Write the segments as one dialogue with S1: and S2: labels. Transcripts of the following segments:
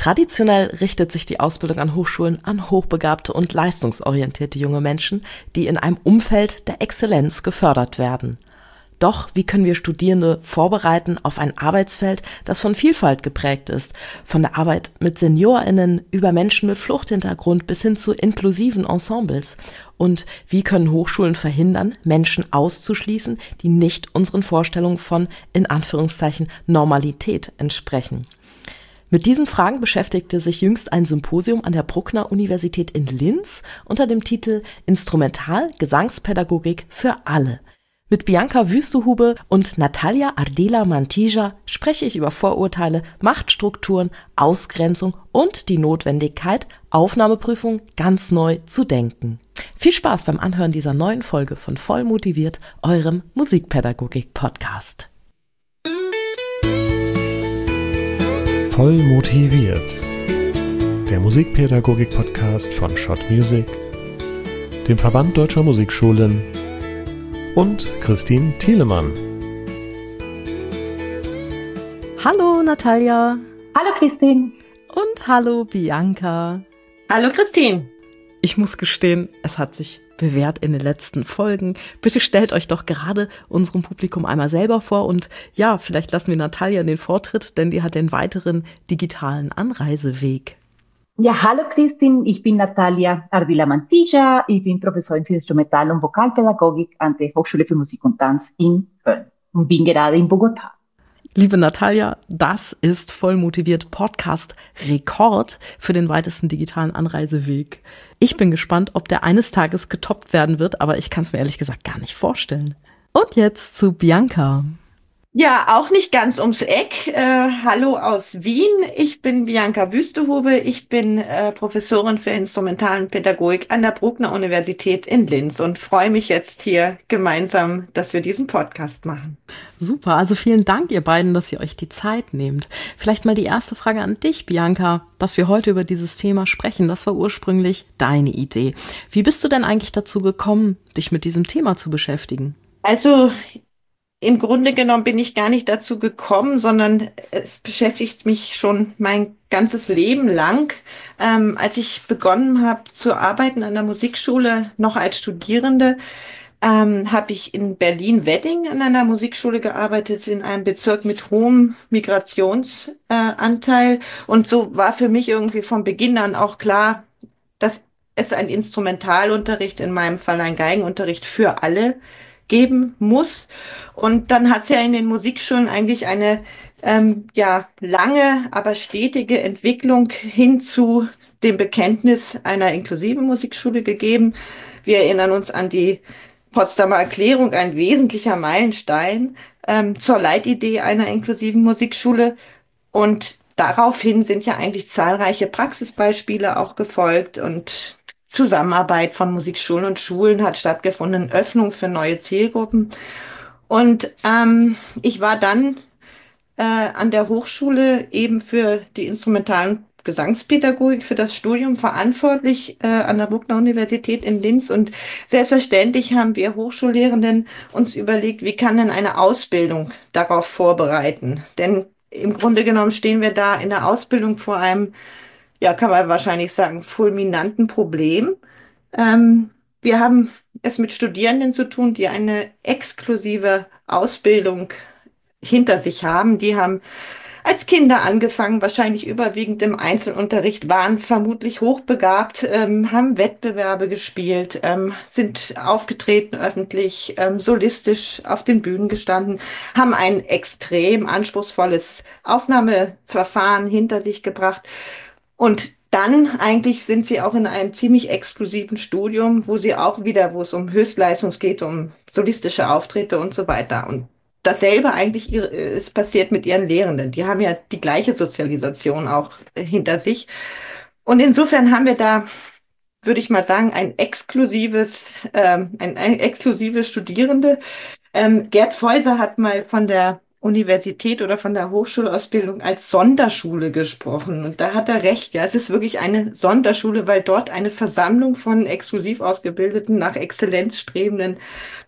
S1: Traditionell richtet sich die Ausbildung an Hochschulen an hochbegabte und leistungsorientierte junge Menschen, die in einem Umfeld der Exzellenz gefördert werden. Doch wie können wir Studierende vorbereiten auf ein Arbeitsfeld, das von Vielfalt geprägt ist, von der Arbeit mit SeniorInnen über Menschen mit Fluchthintergrund bis hin zu inklusiven Ensembles? Und wie können Hochschulen verhindern, Menschen auszuschließen, die nicht unseren Vorstellungen von, in Anführungszeichen, Normalität entsprechen? Mit diesen Fragen beschäftigte sich jüngst ein Symposium an der Bruckner-Universität in Linz unter dem Titel Instrumental-Gesangspädagogik für alle. Mit Bianca Wüstehube und Natalia Ardila-Mantija spreche ich über Vorurteile, Machtstrukturen, Ausgrenzung und die Notwendigkeit, Aufnahmeprüfungen ganz neu zu denken. Viel Spaß beim Anhören dieser neuen Folge von Voll motiviert, eurem Musikpädagogik-Podcast.
S2: Voll motiviert. Der Musikpädagogik-Podcast von Schott Music, dem Verband Deutscher Musikschulen und Christine Thielemann.
S1: Hallo Natalia.
S3: Hallo Christine.
S1: Und hallo Bianca.
S3: Hallo Christine.
S1: Ich muss gestehen, es hat sich bewährt in den letzten Folgen. Bitte stellt euch doch gerade unserem Publikum einmal selber vor und ja, vielleicht lassen wir Natalia den Vortritt, denn die hat den weiteren digitalen Anreiseweg.
S3: Ja, hallo Christine, ich bin Natalia Ardila-Mantija, ich bin Professorin für Instrumental- und Vokalpädagogik an der Hochschule für Musik und Tanz in Köln und bin gerade in Bogotá.
S1: Liebe Natalia, das ist Voll motiviert Podcast-Rekord für den weitesten digitalen Anreiseweg. Ich bin gespannt, ob der eines Tages getoppt werden wird, aber ich kann es mir ehrlich gesagt gar nicht vorstellen. Und jetzt zu Bianca.
S4: Ja, auch nicht ganz ums Eck. Hallo aus Wien. Ich bin Bianca Wüstehube. Ich bin Professorin für instrumentalen Pädagogik an der Bruckner-Universität in Linz und freue mich jetzt hier gemeinsam, dass wir diesen Podcast machen.
S1: Super, also vielen Dank ihr beiden, dass ihr euch die Zeit nehmt. Vielleicht mal die erste Frage an dich, Bianca, dass wir heute über dieses Thema sprechen. Das war ursprünglich deine Idee. Wie bist du denn eigentlich dazu gekommen, dich mit diesem Thema zu beschäftigen?
S4: Also im Grunde genommen bin ich gar nicht dazu gekommen, sondern es beschäftigt mich schon mein ganzes Leben lang. Als ich begonnen habe zu arbeiten an der Musikschule, noch als Studierende, habe ich in Berlin-Wedding an einer Musikschule gearbeitet, in einem Bezirk mit hohem Migrationsanteil. Und so war für mich irgendwie von Beginn an auch klar, dass es einen Instrumentalunterricht, in meinem Fall einen Geigenunterricht für alle geben muss. Und dann hat es ja in den Musikschulen eigentlich eine lange, aber stetige Entwicklung hin zu dem Bekenntnis einer inklusiven Musikschule gegeben. Wir erinnern uns an die Potsdamer Erklärung, ein wesentlicher Meilenstein zur Leitidee einer inklusiven Musikschule. Und daraufhin sind ja eigentlich zahlreiche Praxisbeispiele auch gefolgt und Zusammenarbeit von Musikschulen und Schulen hat stattgefunden, Öffnung für neue Zielgruppen. Und ich war dann an der Hochschule eben für die instrumentalen Gesangspädagogik für das Studium verantwortlich an der Bruckner-Universität in Linz. Und selbstverständlich haben wir Hochschullehrenden uns überlegt, wie kann denn eine Ausbildung darauf vorbereiten? Denn im Grunde genommen stehen wir da in der Ausbildung vor einem, ja, kann man wahrscheinlich sagen, fulminanten Problem. Wir haben es mit Studierenden zu tun, die eine exklusive Ausbildung hinter sich haben. Die haben als Kinder angefangen, wahrscheinlich überwiegend im Einzelunterricht, waren vermutlich hochbegabt, haben Wettbewerbe gespielt, sind aufgetreten öffentlich, solistisch auf den Bühnen gestanden, haben ein extrem anspruchsvolles Aufnahmeverfahren hinter sich gebracht. Und dann eigentlich sind sie auch in einem ziemlich exklusiven Studium, wo es um Höchstleistung geht, um solistische Auftritte und so weiter. Und dasselbe eigentlich ist passiert mit ihren Lehrenden. Die haben ja die gleiche Sozialisation auch hinter sich. Und insofern haben wir da, würde ich mal sagen, ein exklusive Studierende. Gerd Feuser hat mal von der Universität oder von der Hochschulausbildung als Sonderschule gesprochen. Und da hat er recht. Ja, es ist wirklich eine Sonderschule, weil dort eine Versammlung von exklusiv ausgebildeten, nach Exzellenz strebenden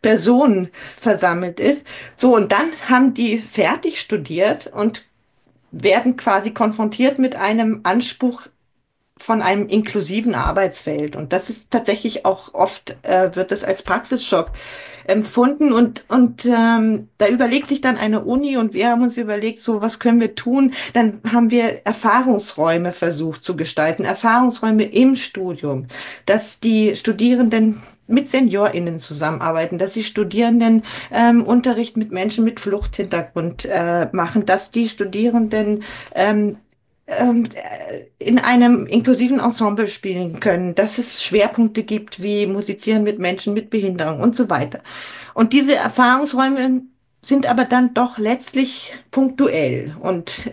S4: Personen versammelt ist. So, und dann haben die fertig studiert und werden quasi konfrontiert mit einem Anspruch von einem inklusiven Arbeitsfeld. Und das ist tatsächlich auch oft, wird es als Praxisschock empfunden. Und da überlegt sich dann eine Uni und wir haben uns überlegt, so was können wir tun? Dann haben wir Erfahrungsräume versucht zu gestalten, Erfahrungsräume im Studium, dass die Studierenden mit SeniorInnen zusammenarbeiten, dass die Studierenden Unterricht mit Menschen mit Fluchthintergrund machen, dass die Studierenden in einem inklusiven Ensemble spielen können, dass es Schwerpunkte gibt wie Musizieren mit Menschen mit Behinderung und so weiter. Und diese Erfahrungsräume sind aber dann doch letztlich punktuell und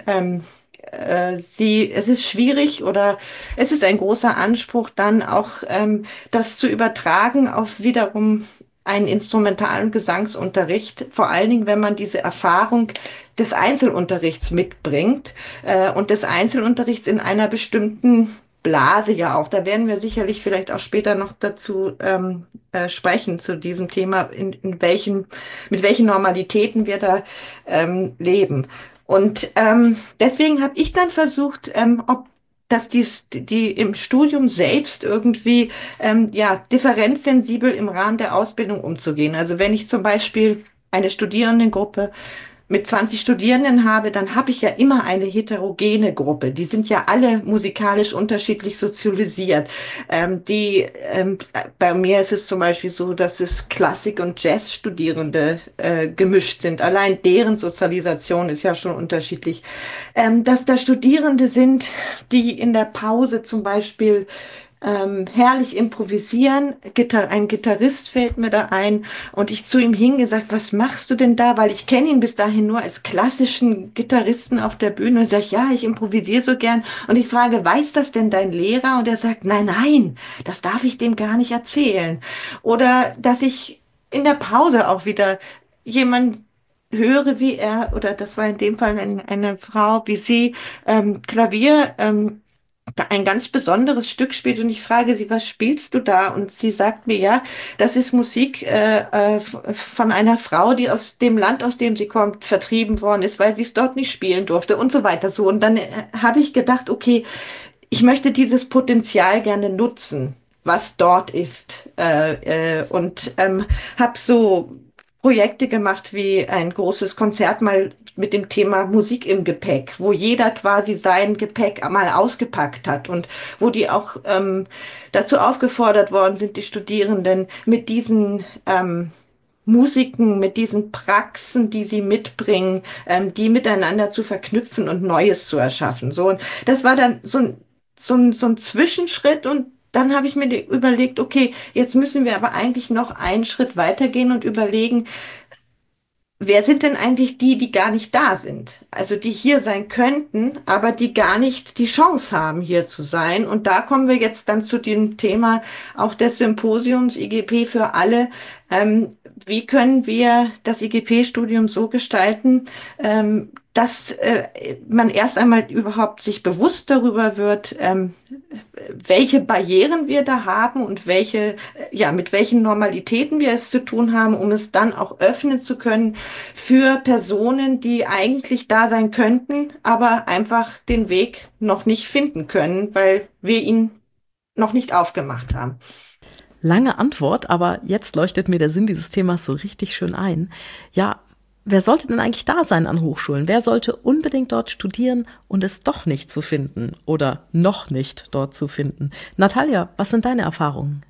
S4: es ist schwierig oder es ist ein großer Anspruch, dann auch das zu übertragen auf wiederum einen instrumentalen Gesangsunterricht, vor allen Dingen, wenn man diese Erfahrung des Einzelunterrichts mitbringt und des Einzelunterrichts in einer bestimmten Blase ja auch. Da werden wir sicherlich vielleicht auch später noch dazu sprechen, zu diesem Thema, mit welchen Normalitäten wir da leben. Und deswegen habe ich dann versucht, dass die im Studium selbst irgendwie ja differenzsensibel im Rahmen der Ausbildung umzugehen. Also wenn ich zum Beispiel eine Studierendengruppe mit 20 Studierenden habe, dann habe ich ja immer eine heterogene Gruppe. Die sind ja alle musikalisch unterschiedlich sozialisiert. Bei mir ist es zum Beispiel so, dass es Klassik- und Jazzstudierende gemischt sind. Allein deren Sozialisation ist ja schon unterschiedlich. Dass da Studierende sind, die in der Pause zum Beispiel herrlich improvisieren. Ein Gitarrist fällt mir da ein und ich zu ihm hingesagt, was machst du denn da? Weil ich kenne ihn bis dahin nur als klassischen Gitarristen auf der Bühne und sage, ja, ich improvisiere so gern. Und ich frage, weiß das denn dein Lehrer? Und er sagt, nein, das darf ich dem gar nicht erzählen. Oder dass ich in der Pause auch wieder jemand höre, wie er, oder das war in dem Fall eine Frau, wie sie Klavier ein ganz besonderes Stück spielt und ich frage sie, was spielst du da? Und sie sagt mir, ja, das ist Musik von einer Frau, die aus dem Land, aus dem sie kommt, vertrieben worden ist, weil sie es dort nicht spielen durfte und so weiter. So. Und dann habe ich gedacht, okay, ich möchte dieses Potenzial gerne nutzen, was dort ist. Und habe so Projekte gemacht wie ein großes Konzert mal mit dem Thema Musik im Gepäck, wo jeder quasi sein Gepäck mal ausgepackt hat und wo die auch dazu aufgefordert worden sind, die Studierenden mit diesen Musiken, mit diesen Praxen, die sie mitbringen, die miteinander zu verknüpfen und Neues zu erschaffen. So, und das war dann so ein Zwischenschritt und dann habe ich mir überlegt, okay, jetzt müssen wir aber eigentlich noch einen Schritt weitergehen und überlegen, wer sind denn eigentlich die, die gar nicht da sind? Also die hier sein könnten, aber die gar nicht die Chance haben, hier zu sein. Und da kommen wir jetzt dann zu dem Thema auch des Symposiums IGP für alle. Wie können wir das IGP-Studium so gestalten, dass man erst einmal überhaupt sich bewusst darüber wird, welche Barrieren wir da haben und mit welchen Normalitäten wir es zu tun haben, um es dann auch öffnen zu können für Personen, die eigentlich da sein könnten, aber einfach den Weg noch nicht finden können, weil wir ihn noch nicht aufgemacht haben.
S1: Lange Antwort, aber jetzt leuchtet mir der Sinn dieses Themas so richtig schön ein. Ja, wer sollte denn eigentlich da sein an Hochschulen? Wer sollte unbedingt dort studieren und es doch nicht zu finden oder noch nicht dort zu finden? Natalia, was sind deine Erfahrungen?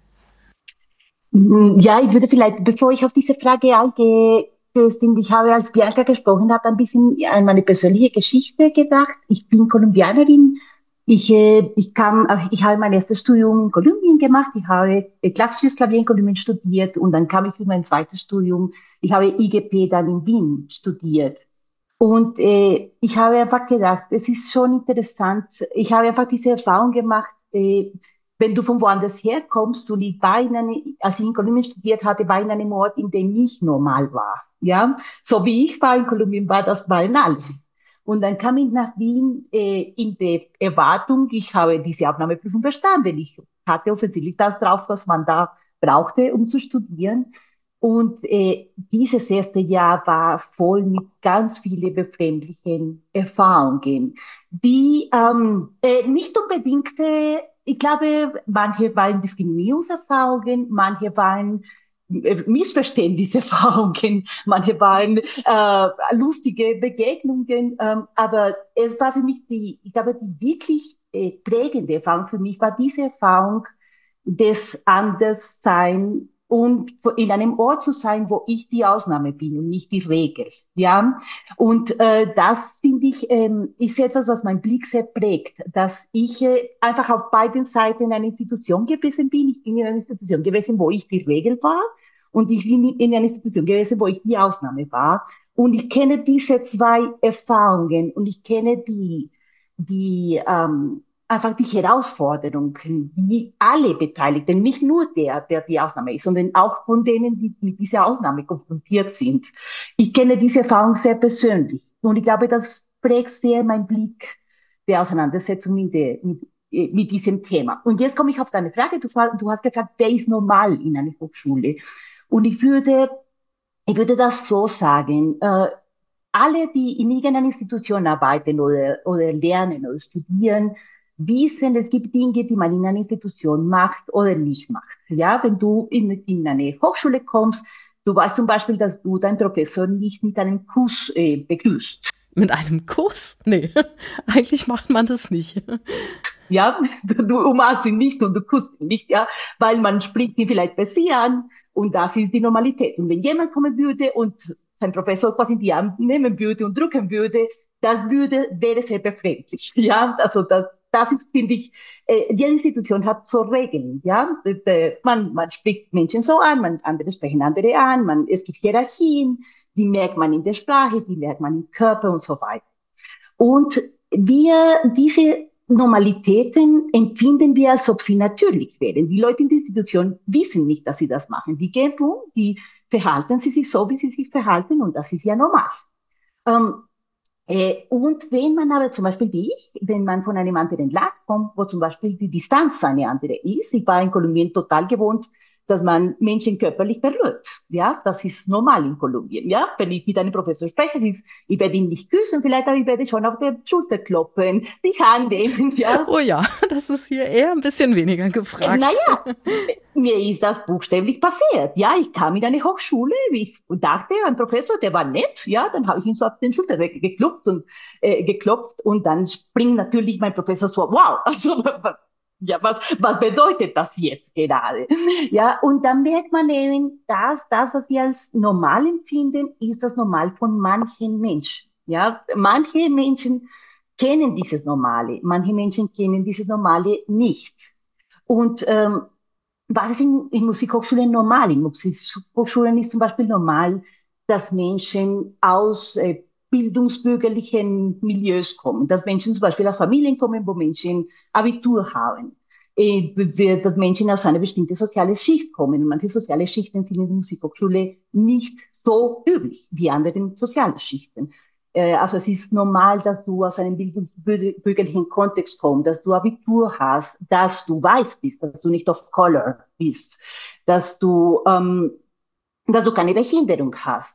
S3: Ja, ich würde vielleicht, bevor ich auf diese Frage eingehe, Christine, ich habe, als Bianca gesprochen hat, ein bisschen an meine persönliche Geschichte gedacht. Ich bin Kolumbianerin. Ich habe mein erstes Studium in Kolumbien gemacht. Ich habe klassisches Klavier in Kolumbien studiert und dann kam ich für mein zweites Studium. Ich habe IGP dann in Wien studiert. Und ich habe einfach gedacht, es ist schon interessant. Ich habe einfach diese Erfahrung gemacht, wenn du von woanders herkommst und als ich in Kolumbien studiert hatte, war in einem Ort, in dem ich normal war. Ja, so wie ich war in Kolumbien war, das waren alle. Und dann kam ich nach Wien in der Erwartung, ich habe diese Aufnahmeprüfung bestanden. Ich hatte offensichtlich das drauf, was man da brauchte, um zu studieren. Und dieses erste Jahr war voll mit ganz vielen befremdlichen Erfahrungen, die nicht unbedingt, ich glaube, manche waren Diskriminierungserfahrungen, manche waren Missverständniserfahrungen, manche waren lustige Begegnungen, aber es war für mich ich glaube, die wirklich prägende Erfahrung für mich war diese Erfahrung des Anderssein und in einem Ort zu sein, wo ich die Ausnahme bin und nicht die Regel. Ja, und das finde ich ist etwas, was mein Blick sehr prägt, dass ich einfach auf beiden Seiten einer Institution gewesen bin. Ich bin in einer Institution gewesen, wo ich die Regel war, und ich bin in einer Institution gewesen, wo ich die Ausnahme war. Und ich kenne diese zwei Erfahrungen und ich kenne einfach die Herausforderungen, die alle Beteiligten, nicht nur der die Ausnahme ist, sondern auch von denen, die mit dieser Ausnahme konfrontiert sind. Ich kenne diese Erfahrung sehr persönlich und ich glaube, das prägt sehr meinen Blick der Auseinandersetzung mit diesem Thema. Und jetzt komme ich auf deine Frage. Du hast gefragt, wer ist normal in einer Hochschule? Und ich würde das so sagen, alle, die in irgendeiner Institution arbeiten oder lernen oder studieren, wissen, es gibt Dinge, die man in einer Institution macht oder nicht macht. Ja, wenn du in eine Hochschule kommst, du weißt zum Beispiel, dass du deinen Professor nicht mit einem Kuss begrüßt.
S1: Mit einem Kuss? Nee, eigentlich macht man das nicht.
S3: Ja, du umarmst ihn nicht und du kusst ihn nicht, ja, weil man spricht ihn vielleicht bei sie an und das ist die Normalität. Und wenn jemand kommen würde und sein Professor quasi in die Arme nehmen würde und drücken würde, wäre sehr befremdlich. Ja, also das ist, finde ich, die Institution hat so Regeln, ja. Man spricht Menschen so an, andere sprechen andere an, es gibt Hierarchien, die merkt man in der Sprache, die merkt man im Körper und so weiter. Und diese Normalitäten empfinden wir, als ob sie natürlich wären. Die Leute in der Institution wissen nicht, dass sie das machen. Die gehen um, die verhalten sie sich so, wie sie sich verhalten, und das ist ja normal. Und wenn man aber zum Beispiel wie ich, wenn man von einem anderen Land kommt, wo zum Beispiel die Distanz eine andere ist, ich war in Kolumbien total gewohnt, dass man Menschen körperlich berührt. Ja, das ist normal in Kolumbien. Ja, wenn ich mit einem Professor spreche, ich werde ihn nicht küssen, vielleicht, aber ich werde schon auf der Schulter klopfen, die Hand nehmen, ja.
S1: Oh ja, das ist hier eher ein bisschen weniger gefragt.
S3: Naja, mir ist das buchstäblich passiert. Ja, ich kam in eine Hochschule, ich dachte, ein Professor, der war nett, ja, dann habe ich ihn so auf den Schulter geklopft und dann springt natürlich mein Professor so, wow, also ja, was bedeutet das jetzt gerade? Ja, und dann merkt man eben, dass das, was wir als normal empfinden, ist das Normal von manchen Menschen. Ja, manche Menschen kennen dieses Normale, manche Menschen kennen dieses Normale nicht. Und was ist in Musikhochschulen normal? In Musikhochschulen ist zum Beispiel normal, dass Menschen aus bildungsbürgerlichen Milieus kommen, dass Menschen zum Beispiel aus Familien kommen, wo Menschen Abitur haben, dass Menschen aus einer bestimmten sozialen Schicht kommen. Und manche soziale Schichten sind in der Musikhochschule nicht so üblich wie andere soziale Schichten. Also es ist normal, dass du aus einem bildungsbürgerlichen Kontext kommst, dass du Abitur hast, dass du weiß bist, dass du nicht of color bist, dass du keine Behinderung hast,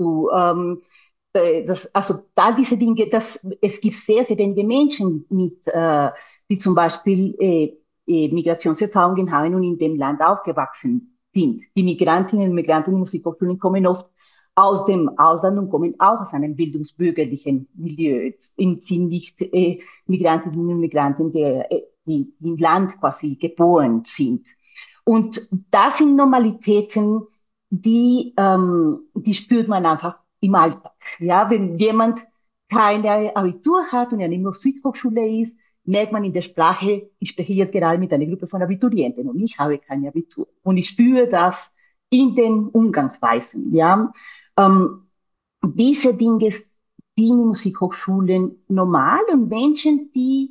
S3: also all diese Dinge, es gibt sehr, sehr wenige Menschen die zum Beispiel Migrationserfahrungen haben und in dem Land aufgewachsen sind. Die Migrantinnen und Migranten in Musikhochschulen kommen oft aus dem Ausland und kommen auch aus einem bildungsbürgerlichen Milieu. Sind nicht Migrantinnen und Migranten, die im Land quasi geboren sind. Und das sind Normalitäten, die spürt man einfach im Alltag. Ja, wenn jemand keine Abitur hat und in einer Musikhochschule ist, merkt man in der Sprache, ich spreche jetzt gerade mit einer Gruppe von Abiturienten und ich habe kein Abitur. Und ich spüre das in den Umgangsweisen. Ja, diese Dinge sind in Musikhochschulen normal, und Menschen, die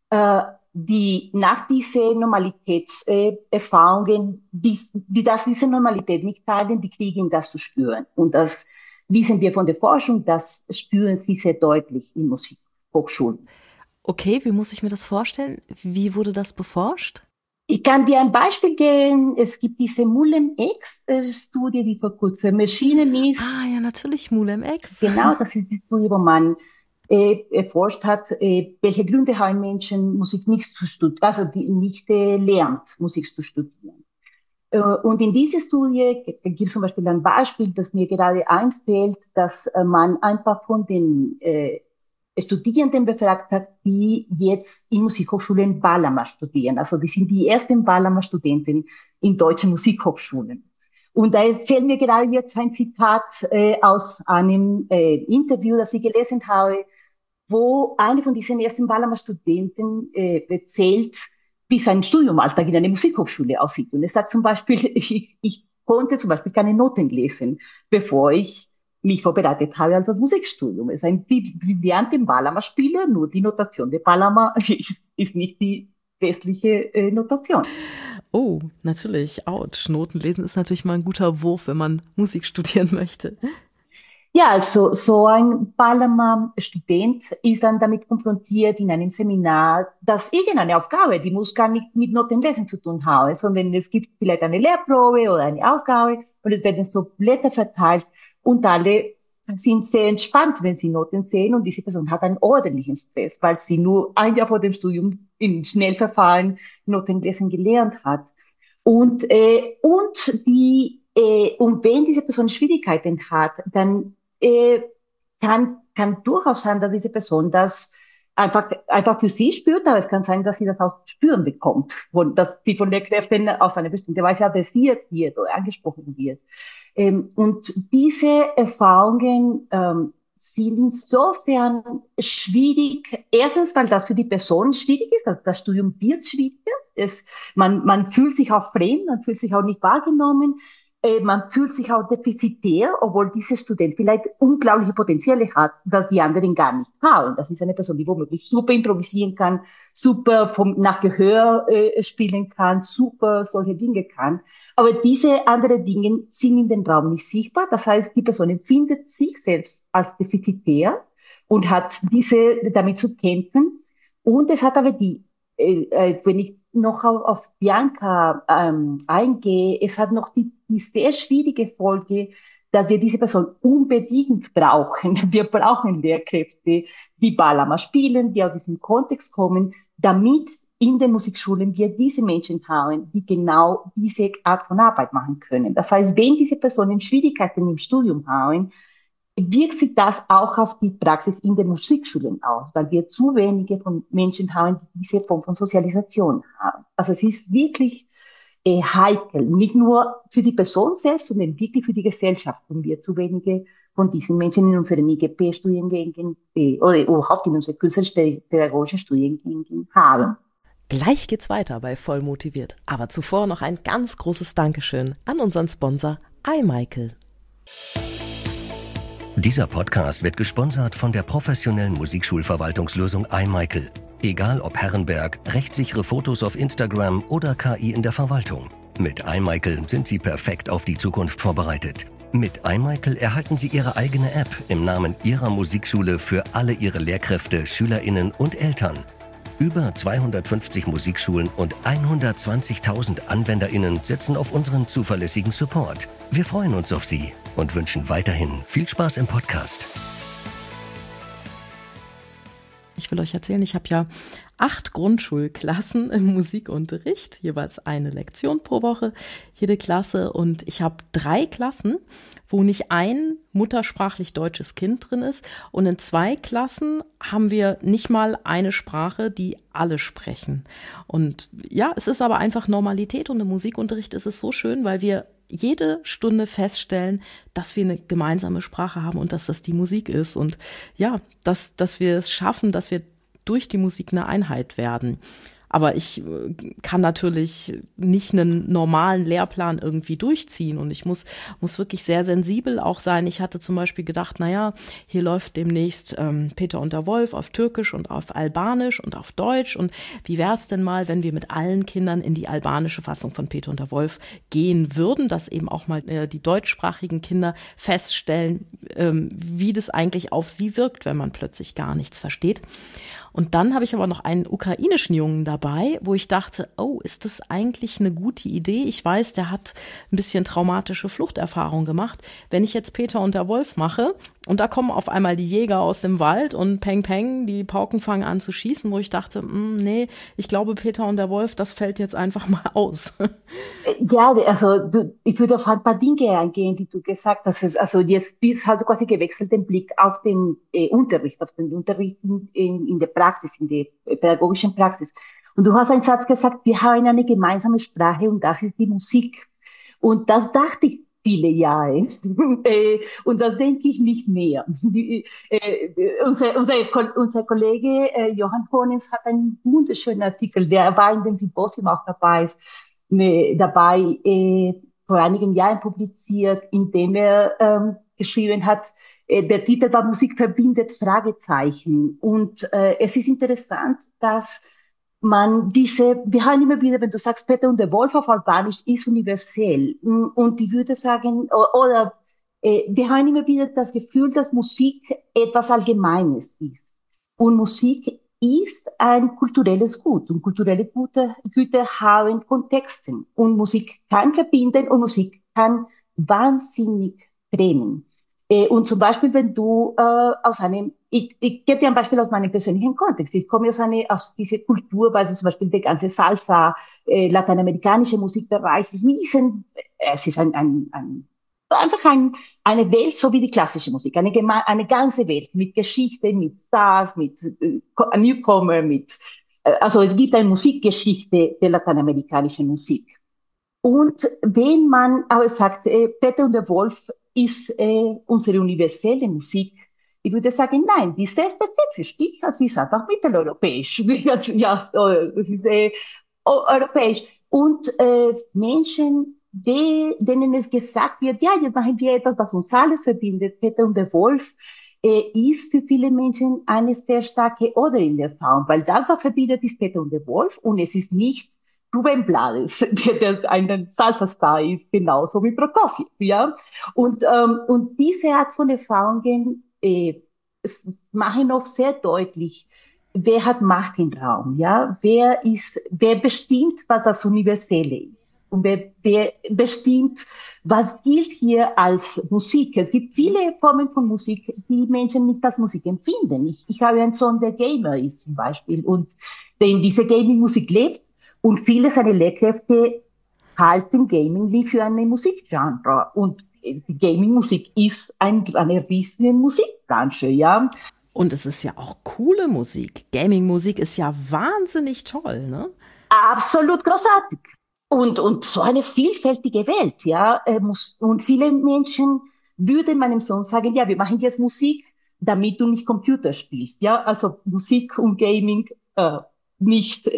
S3: nach diesen Normalitätserfahrungen, diese Normalität nicht teilen, die kriegen das zu spüren. Und das wissen wir von der Forschung, das spüren sie sehr deutlich in Musikhochschulen.
S1: Okay, wie muss ich mir das vorstellen? Wie wurde das beforscht?
S3: Ich kann dir ein Beispiel geben. Es gibt diese Mulem-X-Studie, die vor kurzem erschienen ist.
S1: Ah, ja, natürlich, Mulem-X.
S3: Genau, das ist die Studie, wo man erforscht hat, welche Gründe haben Menschen, Musik nicht zu studieren, also die nicht lernt, Musik zu studieren. Und in dieser Studie gibt es zum Beispiel ein Beispiel, das mir gerade einfällt, dass man einfach von den Studierenden befragt hat, die jetzt in Musikhochschulen Balama studieren. Also die sind die ersten Balama-Studenten in deutschen Musikhochschulen. Und da fällt mir gerade jetzt ein Zitat aus einem Interview, das ich gelesen habe, wo eine von diesen ersten Balama-Studenten erzählt, wie sein Studiumalltag in einer Musikhochschule aussieht. Und er sagt zum Beispiel, ich konnte zum Beispiel keine Noten lesen, bevor ich mich vorbereitet habe als das Musikstudium. Es ist ein brillanter Balama-Spieler, nur die Notation der Balama ist nicht die westliche Notation.
S1: Oh, natürlich, ouch. Noten lesen ist natürlich mal ein guter Wurf, wenn man Musik studieren möchte.
S3: Ja, also so ein Ballermann-Student ist dann damit konfrontiert in einem Seminar, dass irgendeine Aufgabe, die muss gar nicht mit Notenlesen zu tun haben, sondern es gibt vielleicht eine Lehrprobe oder eine Aufgabe und es werden so Blätter verteilt und alle sind sehr entspannt, wenn sie Noten sehen und diese Person hat einen ordentlichen Stress, weil sie nur ein Jahr vor dem Studium im Schnellverfahren Notenlesen gelernt hat. Und wenn diese Person Schwierigkeiten hat, dann kann durchaus sein, dass diese Person das einfach für sie spürt, aber es kann sein, dass sie das auch spüren bekommt, dass die von Lehrkräften auf eine bestimmte Weise adressiert wird oder angesprochen wird. Und diese Erfahrungen sind insofern schwierig. Erstens, weil das für die Person schwierig ist, also das Studium wird schwieriger. Man fühlt sich auch fremd, man fühlt sich auch nicht wahrgenommen. Man fühlt sich auch defizitär, obwohl dieser Student vielleicht unglaubliche Potenziale hat, das die anderen gar nicht haben. Das ist eine Person, die womöglich super improvisieren kann, super nach Gehör spielen kann, super solche Dinge kann. Aber diese anderen Dinge sind in dem Raum nicht sichtbar. Das heißt, die Person empfindet sich selbst als defizitär und hat damit zu kämpfen. Und es hat aber wenn ich noch auf Bianca eingehe, es hat noch die sehr schwierige Folge, dass wir diese Person unbedingt brauchen. Wir brauchen Lehrkräfte, die Balama spielen, die aus diesem Kontext kommen, damit in den Musikschulen wir diese Menschen haben, die genau diese Art von Arbeit machen können. Das heißt, wenn diese Personen Schwierigkeiten im Studium haben, wirkt sich das auch auf die Praxis in den Musikschulen aus, weil wir zu wenige von Menschen haben, die diese Form von Sozialisation haben. Also es ist wirklich heikel, nicht nur für die Person selbst, sondern wirklich für die Gesellschaft, und wir zu wenige von diesen Menschen in unseren IGP-Studiengängen oder überhaupt in unseren künstlerisch-pädagogischen Studiengängen haben.
S1: Gleich geht's weiter bei Voll motiviert, aber zuvor noch ein ganz großes Dankeschön an unseren Sponsor iMichael.
S5: Dieser Podcast wird gesponsert von der professionellen Musikschulverwaltungslösung iMichael. Egal ob Herrenberg, rechtssichere Fotos auf Instagram oder KI in der Verwaltung. Mit iMichael sind Sie perfekt auf die Zukunft vorbereitet. Mit iMichael erhalten Sie Ihre eigene App im Namen Ihrer Musikschule für alle Ihre Lehrkräfte, SchülerInnen und Eltern. Über 250 Musikschulen und 120.000 AnwenderInnen setzen auf unseren zuverlässigen Support. Wir freuen uns auf Sie und wünschen weiterhin viel Spaß im Podcast.
S1: Ich will euch erzählen, ich habe ja 8 Grundschulklassen im Musikunterricht, jeweils eine Lektion pro Woche, jede Klasse. Und ich habe 3 Klassen, wo nicht ein muttersprachlich deutsches Kind drin ist. Und in 2 Klassen haben wir nicht mal eine Sprache, die alle sprechen. Und ja, es ist aber einfach Normalität, und im Musikunterricht ist es so schön, weil wir jede Stunde feststellen, dass wir eine gemeinsame Sprache haben und dass das die Musik ist. Und ja, dass wir es schaffen, dass wir durch die Musik eine Einheit werden. Aber ich kann natürlich nicht einen normalen Lehrplan irgendwie durchziehen, und ich muss wirklich sehr sensibel auch sein. Ich hatte zum Beispiel gedacht, naja, hier läuft demnächst Peter und der Wolf auf Türkisch und auf Albanisch und auf Deutsch, und wie wäre es denn mal, wenn wir mit allen Kindern in die albanische Fassung von Peter und der Wolf gehen würden, dass eben auch mal die deutschsprachigen Kinder feststellen, wie das eigentlich auf sie wirkt, wenn man plötzlich gar nichts versteht. Und dann habe ich aber noch einen ukrainischen Jungen dabei, wo ich dachte, oh, ist das eigentlich eine gute Idee? Ich weiß, der hat ein bisschen traumatische Fluchterfahrung gemacht. Wenn ich jetzt Peter und der Wolf mache und da kommen auf einmal die Jäger aus dem Wald und peng, peng, die Pauken fangen an zu schießen, wo ich dachte, nee, ich glaube, Peter und der Wolf, das fällt jetzt einfach mal aus.
S3: Ja, also ich würde auf ein paar Dinge eingehen, die du gesagt hast. Also jetzt hast du quasi gewechselt den Blick auf den Unterricht, auf den Unterricht in der Praxis, in der pädagogischen Praxis. Und du hast einen Satz gesagt, wir haben eine gemeinsame Sprache und das ist die Musik. Und das dachte ich viele Jahre. Und das denke ich nicht mehr. Unser Kollege Johann Hornes hat einen wunderschönen Artikel, der war in dem Symposium auch dabei vor einigen Jahren publiziert, in dem er geschrieben hat, der Titel war Musik verbindet, Fragezeichen. Und es ist interessant, dass wir haben immer wieder, wenn du sagst, Peter und der Wolf auf Albanisch ist universell. Und ich würde sagen, wir haben immer wieder das Gefühl, dass Musik etwas Allgemeines ist. Und Musik ist ein kulturelles Gut. Und kulturelle Güter haben Kontexte. Und Musik kann verbinden und Musik kann wahnsinnig trennen. Und zum Beispiel, wenn du ich gebe dir ein Beispiel aus meinem persönlichen Kontext. Ich komme aus dieser Kultur, weil zum Beispiel der ganze Salsa, lateinamerikanische Musikbereich, es ist eine Welt, so wie die klassische Musik, eine ganze Welt mit Geschichte, mit Stars, mit Newcomer, also es gibt eine Musikgeschichte der lateinamerikanischen Musik. Und wenn man aber sagt, Peter und der Wolf ist unsere universelle Musik, ich würde sagen, nein, die ist sehr spezifisch. Die ist einfach mitteleuropäisch. Ja, das ist europäisch. Und Menschen, denen es gesagt wird, ja, jetzt machen wir etwas, was uns alles verbindet. Peter und der Wolf ist für viele Menschen eine sehr starke Oder in der Erfahrung, weil das, was verbindet, ist Peter und der Wolf und es ist nicht Rubén Blades, der ein Salsa-Star ist, genauso wie Prokofjew, ja. Und diese Art von Erfahrungen machen oft sehr deutlich, wer hat Macht im Raum, ja, wer bestimmt, was das Universelle ist und wer bestimmt, was gilt hier als Musik. Es gibt viele Formen von Musik, die Menschen nicht als Musik empfinden. Ich habe einen Sohn, der Gamer ist zum Beispiel und der in dieser Gaming-Musik lebt und viele seiner Lehrkräfte halten Gaming wie für eine Musikgenre und die Gaming-Musik ist eine riesige Musikbranche, ja.
S1: Und es ist ja auch coole Musik. Gaming-Musik ist ja wahnsinnig toll, ne?
S3: Absolut großartig. Und so eine vielfältige Welt, ja. Und viele Menschen würden meinem Sohn sagen, ja, wir machen jetzt Musik, damit du nicht Computer spielst, ja. Also Musik und Gaming nicht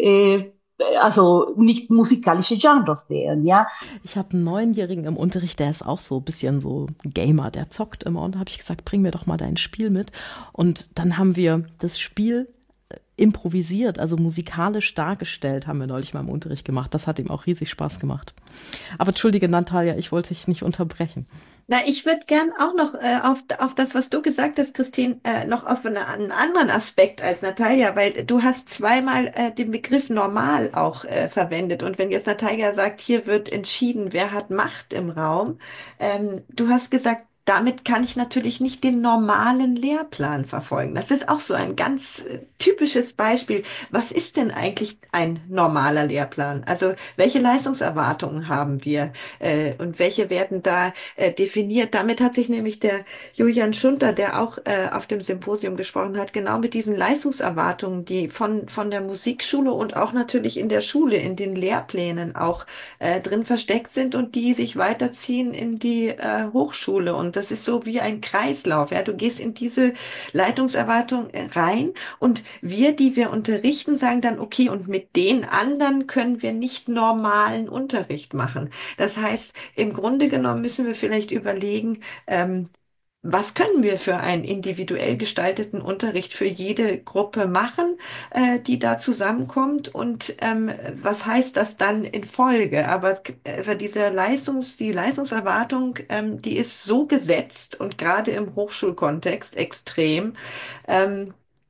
S3: musikalische Genres wären, ja.
S1: Ich habe einen 9-Jährigen im Unterricht, der ist auch so ein bisschen so Gamer, der zockt immer. Und da habe ich gesagt, bring mir doch mal dein Spiel mit. Und dann haben wir das Spiel improvisiert, also musikalisch dargestellt, haben wir neulich mal im Unterricht gemacht. Das hat ihm auch riesig Spaß gemacht. Aber entschuldige, Natalia, ich wollte dich nicht unterbrechen.
S4: Na, ich würde gern auch noch auf das, was du gesagt hast, Christine, noch auf einen anderen Aspekt als Natalia, weil du hast zweimal den Begriff normal auch verwendet. Und wenn jetzt Natalia sagt, hier wird entschieden, wer hat Macht im Raum, du hast gesagt, damit kann ich natürlich nicht den normalen Lehrplan verfolgen. Das ist auch so ein ganz typisches Beispiel. Was ist denn eigentlich ein normaler Lehrplan? Also welche Leistungserwartungen haben wir und welche werden da definiert? Damit hat sich nämlich der Julian Schunter, der auch auf dem Symposium gesprochen hat, genau mit diesen Leistungserwartungen, die von der Musikschule und auch natürlich in der Schule, in den Lehrplänen auch drin versteckt sind und die sich weiterziehen in die Hochschule. Und das ist so wie ein Kreislauf. Ja, du gehst in diese Leitungserwartung rein und wir, die wir unterrichten, sagen dann, okay, und mit den anderen können wir nicht normalen Unterricht machen. Das heißt, im Grunde genommen müssen wir vielleicht überlegen, was können wir für einen individuell gestalteten Unterricht für jede Gruppe machen, die da zusammenkommt und was heißt das dann in Folge? Aber die Leistungserwartung, die ist so gesetzt und gerade im Hochschulkontext extrem,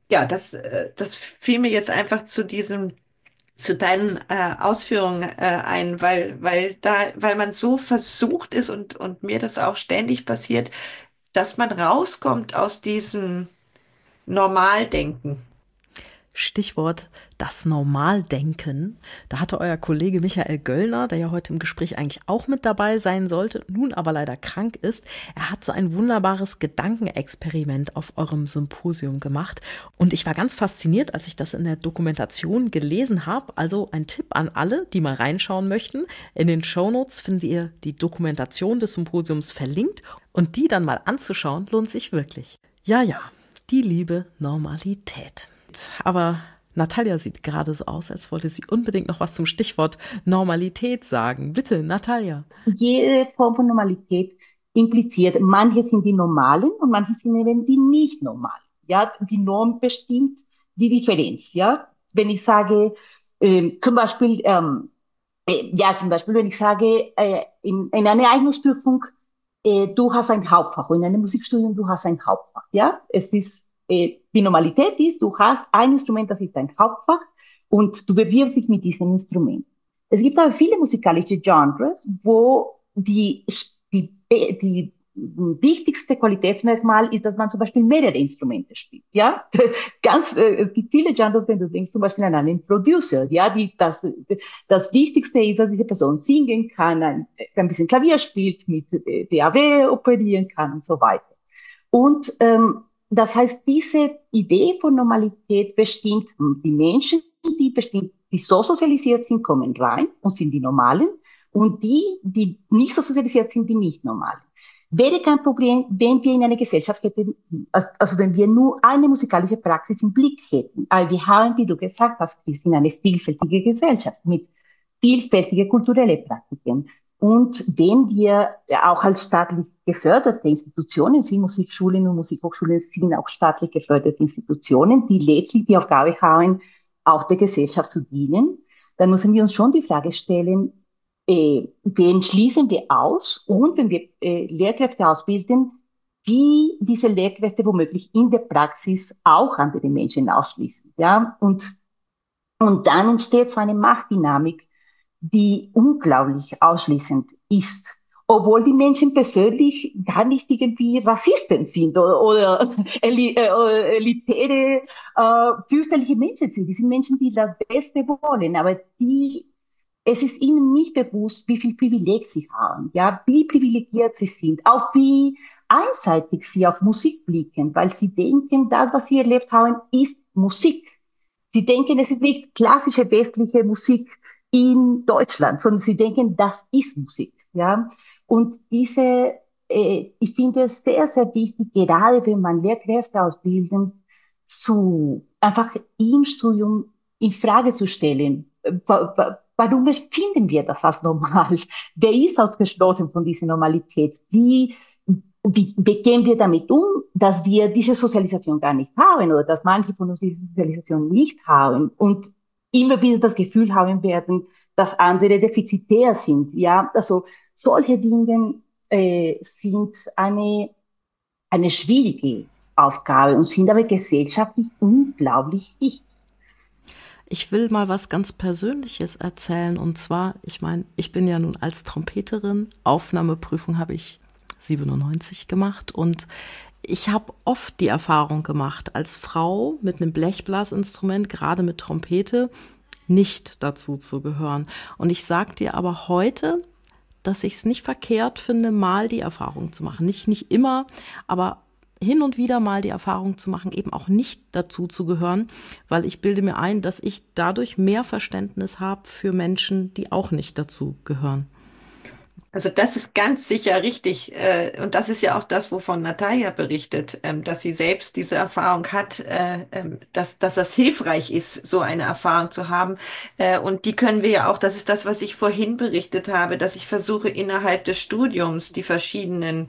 S4: Ja, das fiel mir jetzt einfach zu deinen Ausführungen ein, weil man so versucht ist und mir das auch ständig passiert, dass man rauskommt aus diesem Normaldenken.
S1: Stichwort das Normaldenken. Da hatte euer Kollege Michael Göllner, der ja heute im Gespräch eigentlich auch mit dabei sein sollte, nun aber leider krank ist. Er hat so ein wunderbares Gedankenexperiment auf eurem Symposium gemacht. Und ich war ganz fasziniert, als ich das in der Dokumentation gelesen habe. Also ein Tipp an alle, die mal reinschauen möchten. In den Shownotes findet ihr die Dokumentation des Symposiums verlinkt. Und die dann mal anzuschauen, lohnt sich wirklich. Ja, die liebe Normalität. Aber Natalia sieht gerade so aus, als wollte sie unbedingt noch was zum Stichwort Normalität sagen. Bitte, Natalia.
S3: Jede Form von Normalität impliziert, manche sind die Normalen und manche sind eben die nicht normalen. Ja, die Norm bestimmt die Differenz. Ja, wenn ich sage, zum Beispiel, wenn ich sage, in einer Eignungsprüfung, du hast ein Hauptfach, oder in einem Musikstudium, du hast ein Hauptfach. Ja, es ist, die Normalität ist, du hast ein Instrument, das ist ein Hauptfach und du bewirbst dich mit diesem Instrument. Es gibt aber viele musikalische Genres, wo die wichtigste Qualitätsmerkmal ist, dass man zum Beispiel mehrere Instrumente spielt. Ja, es gibt viele Genres, wenn du denkst zum Beispiel an einen Producer, ja, das Wichtigste ist, dass diese Person singen kann, ein bisschen Klavier spielt, mit DAW operieren kann und so weiter. Und das heißt, diese Idee von Normalität bestimmt die Menschen, die so sozialisiert sind, kommen rein und sind die Normalen. Und die nicht so sozialisiert sind, die nicht normalen. Wäre kein Problem, wenn wir in einer Gesellschaft hätten, also wenn wir nur eine musikalische Praxis im Blick hätten. Aber wir haben, wie du gesagt hast, Christine, eine vielfältige Gesellschaft mit vielfältigen kulturellen Praktiken. Und wenn wir auch als staatlich geförderte Institutionen sind, Musikschulen und Musikhochschulen sind auch staatlich geförderte Institutionen, die letztlich die Aufgabe haben, auch der Gesellschaft zu dienen, dann müssen wir uns schon die Frage stellen, wen schließen wir aus und wenn wir Lehrkräfte ausbilden, wie diese Lehrkräfte womöglich in der Praxis auch andere Menschen ausschließen. Ja? Und dann entsteht so eine Machtdynamik, die unglaublich ausschließend ist. Obwohl die Menschen persönlich gar nicht irgendwie Rassisten sind oder elitäre, fürchterliche Menschen sind. Die sind Menschen, die das Beste wollen, aber es ist ihnen nicht bewusst, wie viel Privileg sie haben, ja, wie privilegiert sie sind, auch wie einseitig sie auf Musik blicken, weil sie denken, das, was sie erlebt haben, ist Musik. Sie denken, es ist nicht klassische westliche Musik in Deutschland, sondern sie denken, das ist Musik, ja. Und ich finde es sehr, sehr wichtig, gerade wenn man Lehrkräfte ausbildet, einfach im Studium in Frage zu stellen, warum finden wir das als normal? Wer ist ausgeschlossen von dieser Normalität? Wie gehen wir damit um, dass wir diese Sozialisation gar nicht haben oder dass manche von uns diese Sozialisation nicht haben und immer wieder das Gefühl haben werden, dass andere defizitär sind. Ja, also solche Dinge sind eine schwierige Aufgabe und sind aber gesellschaftlich unglaublich wichtig.
S1: Ich will mal was ganz Persönliches erzählen und zwar, ich meine, ich bin ja nun als Trompeterin, Aufnahmeprüfung habe ich 97 gemacht und ich habe oft die Erfahrung gemacht, als Frau mit einem Blechblasinstrument, gerade mit Trompete, nicht dazu zu gehören. Und ich sage dir aber heute, dass ich es nicht verkehrt finde, mal die Erfahrung zu machen. Nicht immer, aber hin und wieder mal die Erfahrung zu machen, eben auch nicht dazu zu gehören, weil ich bilde mir ein, dass ich dadurch mehr Verständnis habe für Menschen, die auch nicht dazu gehören.
S4: Also das ist ganz sicher richtig. Und das ist ja auch das, wovon Natalia berichtet, dass sie selbst diese Erfahrung hat, dass das hilfreich ist, so eine Erfahrung zu haben. Und die können wir ja auch, das ist das, was ich vorhin berichtet habe, dass ich versuche, innerhalb des Studiums die verschiedenen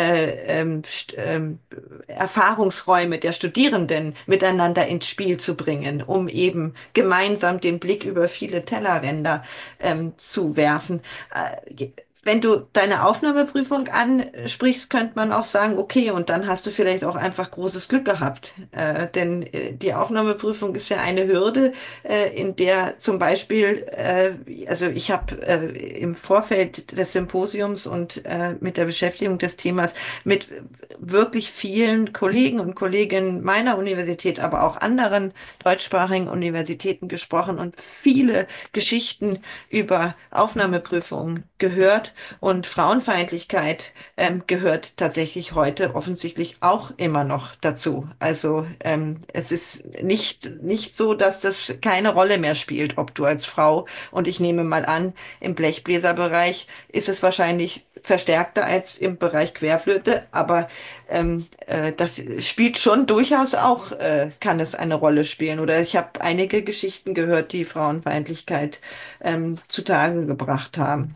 S4: Erfahrungsräume der Studierenden miteinander ins Spiel zu bringen, um eben gemeinsam den Blick über viele Tellerränder zu werfen. wenn du deine Aufnahmeprüfung ansprichst, könnte man auch sagen, okay, und dann hast du vielleicht auch einfach großes Glück gehabt. Denn die Aufnahmeprüfung ist ja eine Hürde, in der zum Beispiel, also ich habe im Vorfeld des Symposiums und mit der Beschäftigung des Themas mit wirklich vielen Kollegen und Kolleginnen meiner Universität, aber auch anderen deutschsprachigen Universitäten gesprochen und viele Geschichten über Aufnahmeprüfungen gehört. Und Frauenfeindlichkeit gehört tatsächlich heute offensichtlich auch immer noch dazu. Also es ist nicht so, dass das keine Rolle mehr spielt, ob du als Frau, und ich nehme mal an, im Blechbläserbereich ist es wahrscheinlich verstärkter als im Bereich Querflöte, aber das spielt schon durchaus auch, kann es eine Rolle spielen. Oder ich habe einige Geschichten gehört, die Frauenfeindlichkeit zutage gebracht haben.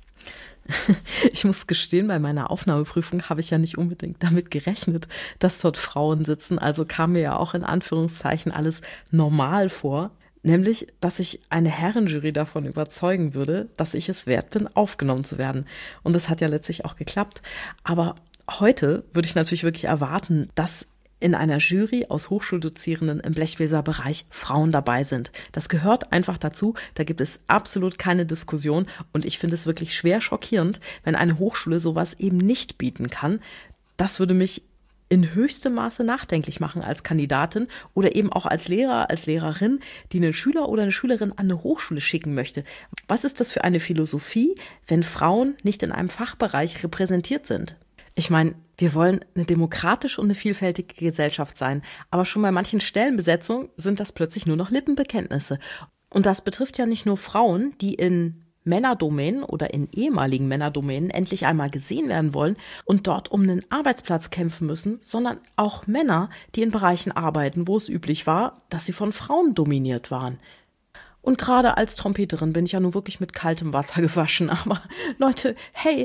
S1: Ich muss gestehen, bei meiner Aufnahmeprüfung habe ich ja nicht unbedingt damit gerechnet, dass dort Frauen sitzen. Also kam mir ja auch in Anführungszeichen alles normal vor. Nämlich, dass ich eine Herrenjury davon überzeugen würde, dass ich es wert bin, aufgenommen zu werden. Und das hat ja letztlich auch geklappt. Aber heute würde ich natürlich wirklich erwarten, dass in einer Jury aus Hochschuldozierenden im Blechbläserbereich Frauen dabei sind. Das gehört einfach dazu, da gibt es absolut keine Diskussion und ich finde es wirklich schwer schockierend, wenn eine Hochschule sowas eben nicht bieten kann. Das würde mich in höchstem Maße nachdenklich machen als Kandidatin oder eben auch als Lehrer, als Lehrerin, die einen Schüler oder eine Schülerin an eine Hochschule schicken möchte. Was ist das für eine Philosophie, wenn Frauen nicht in einem Fachbereich repräsentiert sind? Ich meine, wir wollen eine demokratische und eine vielfältige Gesellschaft sein, aber schon bei manchen Stellenbesetzungen sind das plötzlich nur noch Lippenbekenntnisse. Und das betrifft ja nicht nur Frauen, die in Männerdomänen oder in ehemaligen Männerdomänen endlich einmal gesehen werden wollen und dort um einen Arbeitsplatz kämpfen müssen, sondern auch Männer, die in Bereichen arbeiten, wo es üblich war, dass sie von Frauen dominiert waren. Und gerade als Trompeterin bin ich ja nun wirklich mit kaltem Wasser gewaschen. Aber Leute, hey,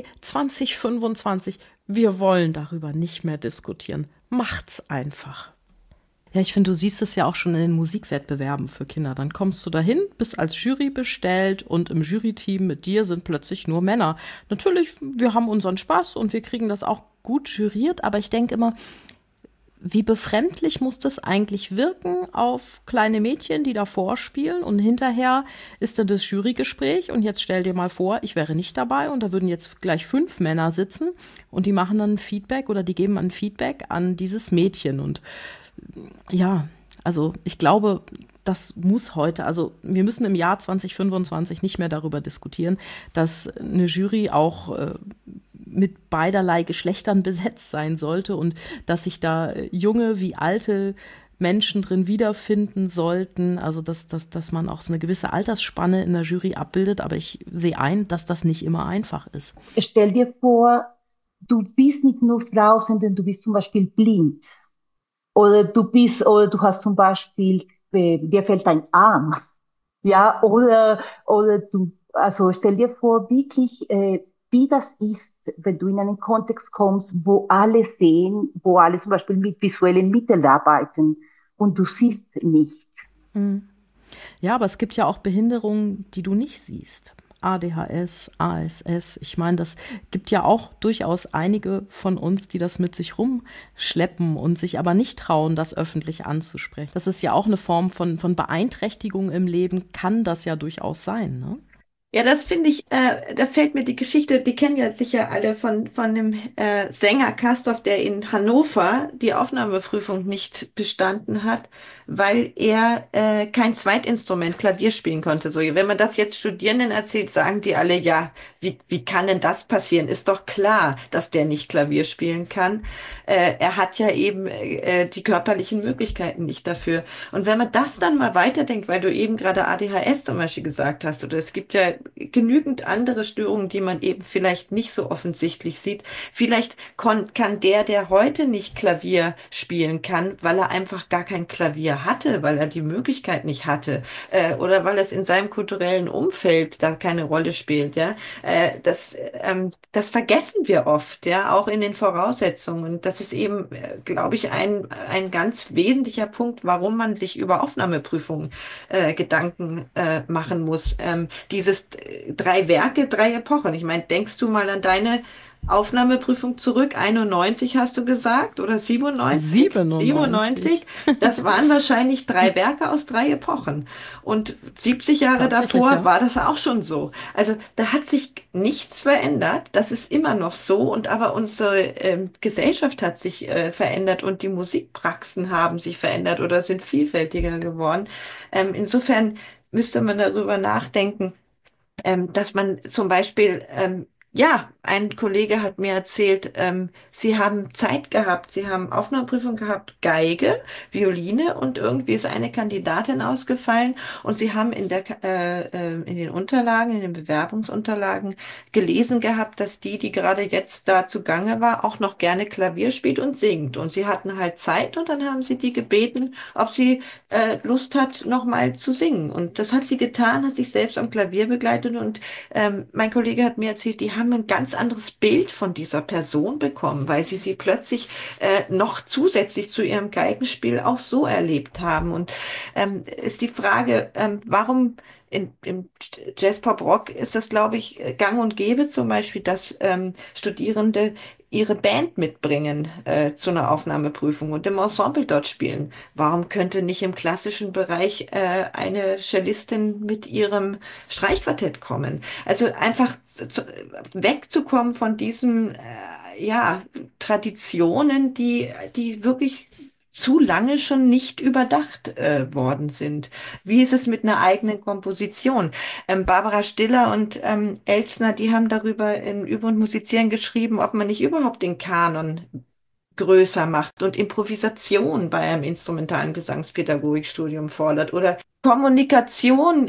S1: 2025, wir wollen darüber nicht mehr diskutieren. Macht's einfach. Ja, ich finde, du siehst es ja auch schon in den Musikwettbewerben für Kinder. Dann kommst du dahin, bist als Jury bestellt und im Juryteam mit dir sind plötzlich nur Männer. Natürlich, wir haben unseren Spaß und wir kriegen das auch gut juriert, aber ich denke immer, wie befremdlich muss das eigentlich wirken auf kleine Mädchen, die davor spielen und hinterher ist dann das Jurygespräch und jetzt stell dir mal vor, ich wäre nicht dabei und da würden jetzt gleich 5 Männer sitzen und die machen dann ein Feedback oder die geben ein Feedback an dieses Mädchen und ja, also ich glaube, das muss heute, also wir müssen im Jahr 2025 nicht mehr darüber diskutieren, dass eine Jury auch mit beiderlei Geschlechtern besetzt sein sollte und dass sich da junge wie alte Menschen drin wiederfinden sollten, also dass man auch so eine gewisse Altersspanne in der Jury abbildet, aber ich sehe ein, dass das nicht immer einfach ist.
S3: Stell dir vor, du bist nicht nur Frau, sondern du bist zum Beispiel blind. Oder du hast zum Beispiel, dir fehlt ein Arm. Ja, oder also stell dir vor, wirklich, wie das ist, wenn du in einen Kontext kommst, wo alle sehen, wo alle zum Beispiel mit visuellen Mitteln arbeiten und du siehst nicht.
S1: Ja, aber es gibt ja auch Behinderungen, die du nicht siehst. ADHS, ASS. Ich meine, das gibt ja auch durchaus einige von uns, die das mit sich rumschleppen und sich aber nicht trauen, das öffentlich anzusprechen. Das ist ja auch eine Form von Beeinträchtigung im Leben, kann das ja durchaus sein, ne?
S4: Ja, das finde ich, da fällt mir die Geschichte, die kennen ja sicher alle von dem Sänger Castorf, der in Hannover die Aufnahmeprüfung nicht bestanden hat, weil er kein Zweitinstrument Klavier spielen konnte. So, wenn man das jetzt Studierenden erzählt, sagen die alle, ja, wie kann denn das passieren? Ist doch klar, dass der nicht Klavier spielen kann. Er hat ja eben die körperlichen Möglichkeiten nicht dafür. Und wenn man das dann mal weiterdenkt, weil du eben gerade ADHS zum Beispiel gesagt hast, oder es gibt ja genügend andere Störungen, die man eben vielleicht nicht so offensichtlich sieht. Vielleicht kann der heute nicht Klavier spielen kann, weil er einfach gar kein Klavier hatte, weil er die Möglichkeit nicht hatte, oder weil es in seinem kulturellen Umfeld da keine Rolle spielt, ja. Das vergessen wir oft, ja, auch in den Voraussetzungen. Das ist eben, glaube ich, ein ganz wesentlicher Punkt, warum man sich über Aufnahmeprüfungen Gedanken machen muss. Dieses hast 3 Werke, 3 Epochen. Ich meine, denkst du mal an deine Aufnahmeprüfung zurück? 91 hast du gesagt oder 97?
S1: 97.
S4: 97. Das waren wahrscheinlich 3 Werke aus 3 Epochen. Und 70 Jahre
S1: Tatsächlich,
S4: davor
S1: ja.
S4: war das auch schon so. Also da hat sich nichts verändert. Das ist immer noch so. Und aber unsere Gesellschaft hat sich verändert und die Musikpraxen haben sich verändert oder sind vielfältiger geworden. Insofern müsste man darüber nachdenken, dass man zum Beispiel, ja, ein Kollege hat mir erzählt, sie haben Zeit gehabt, sie haben Aufnahmeprüfung gehabt, Geige, Violine und irgendwie ist eine Kandidatin ausgefallen und sie haben in den Unterlagen, in den Bewerbungsunterlagen gelesen gehabt, dass die gerade jetzt da zugange war, auch noch gerne Klavier spielt und singt und sie hatten halt Zeit und dann haben sie die gebeten, ob sie Lust hat, nochmal zu singen. Und das hat sie getan, hat sich selbst am Klavier begleitet. Und mein Kollege hat mir erzählt, die haben ein ganz anderes Bild von dieser Person bekommen, weil sie plötzlich noch zusätzlich zu ihrem Geigenspiel auch so erlebt haben. Und ist die Frage, warum im Jazz-Pop-Rock ist das, glaube ich, gang und gäbe zum Beispiel, dass Studierende ihre Band mitbringen zu einer Aufnahmeprüfung und im Ensemble dort spielen. Warum könnte nicht im klassischen Bereich eine Cellistin mit ihrem Streichquartett kommen? Also einfach wegzukommen von diesen ja, Traditionen, die wirklich zu lange schon nicht überdacht worden sind. Wie ist es mit einer eigenen Komposition? Barbara Stiller und Elstner, die haben darüber in Üben und Musizieren geschrieben, ob man nicht überhaupt den Kanon größer macht und Improvisation bei einem instrumentalen Gesangspädagogikstudium fordert oder Kommunikation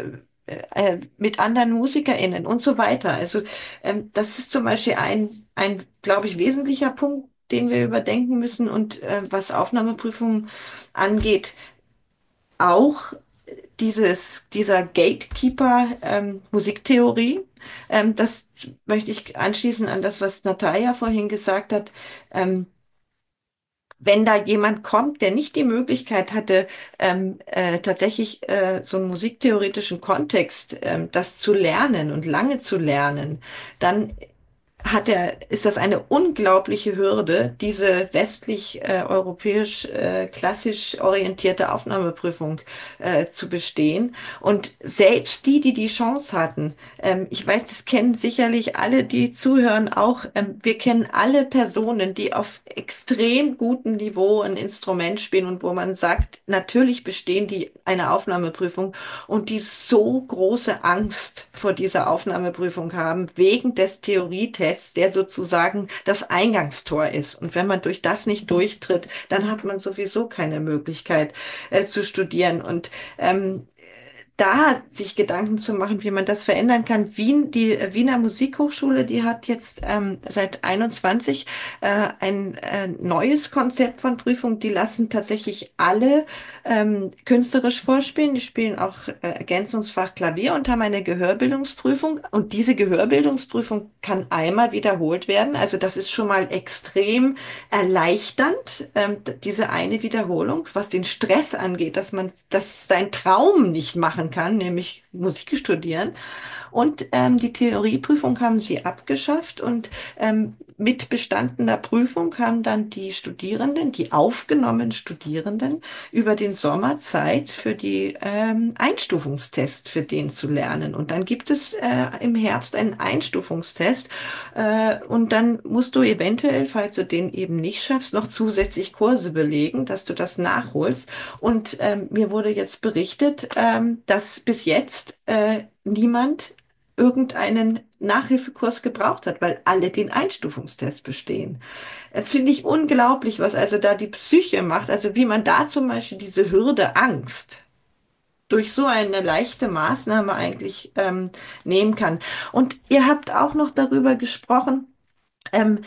S4: mit anderen MusikerInnen und so weiter. Also das ist zum Beispiel ein, glaube ich, wesentlicher Punkt, den wir überdenken müssen und was Aufnahmeprüfungen angeht, auch dieser Gatekeeper Musiktheorie. Das möchte ich anschließen an das, was Natalia vorhin gesagt hat. Ähm, Wenn da jemand kommt, der nicht die Möglichkeit hatte, tatsächlich so einen musiktheoretischen Kontext, das zu lernen und lange zu lernen, dann ist das eine unglaubliche Hürde, diese westlich europäisch klassisch orientierte Aufnahmeprüfung zu bestehen. Und selbst die die Chance hatten, ich weiß, das kennen sicherlich alle, die zuhören, auch, wir kennen alle Personen, die auf extrem gutem Niveau ein Instrument spielen und wo man sagt, natürlich bestehen die eine Aufnahmeprüfung und die so große Angst vor dieser Aufnahmeprüfung haben, wegen des Theorietests, der sozusagen das Eingangstor ist. Und wenn man durch das nicht durchtritt, dann hat man sowieso keine Möglichkeit zu studieren. Und da sich Gedanken zu machen, wie man das verändern kann. Die Wiener Musikhochschule, die hat jetzt seit 21 ein neues Konzept von Prüfung. Die lassen tatsächlich alle künstlerisch vorspielen. Die spielen auch Ergänzungsfach Klavier und haben eine Gehörbildungsprüfung. Und diese Gehörbildungsprüfung kann einmal wiederholt werden. Also das ist schon mal extrem erleichternd, diese eine Wiederholung, was den Stress angeht, dass man das sein Traum nicht machen kann, nämlich Musik studieren. Und die Theorieprüfung haben sie abgeschafft und mit bestandener Prüfung haben dann die Studierenden, die aufgenommenen Studierenden, über den Sommer Zeit für die Einstufungstest für den zu lernen. Und dann gibt es im Herbst einen Einstufungstest und dann musst du eventuell, falls du den eben nicht schaffst, noch zusätzlich Kurse belegen, dass du das nachholst. Und mir wurde jetzt berichtet, dass bis jetzt niemand irgendeinen Nachhilfekurs gebraucht hat, weil alle den Einstufungstest bestehen. Das finde ich unglaublich, was also da die Psyche macht, also wie man da zum Beispiel diese Hürde Angst durch so eine leichte Maßnahme eigentlich nehmen kann. Und ihr habt auch noch darüber gesprochen, ähm,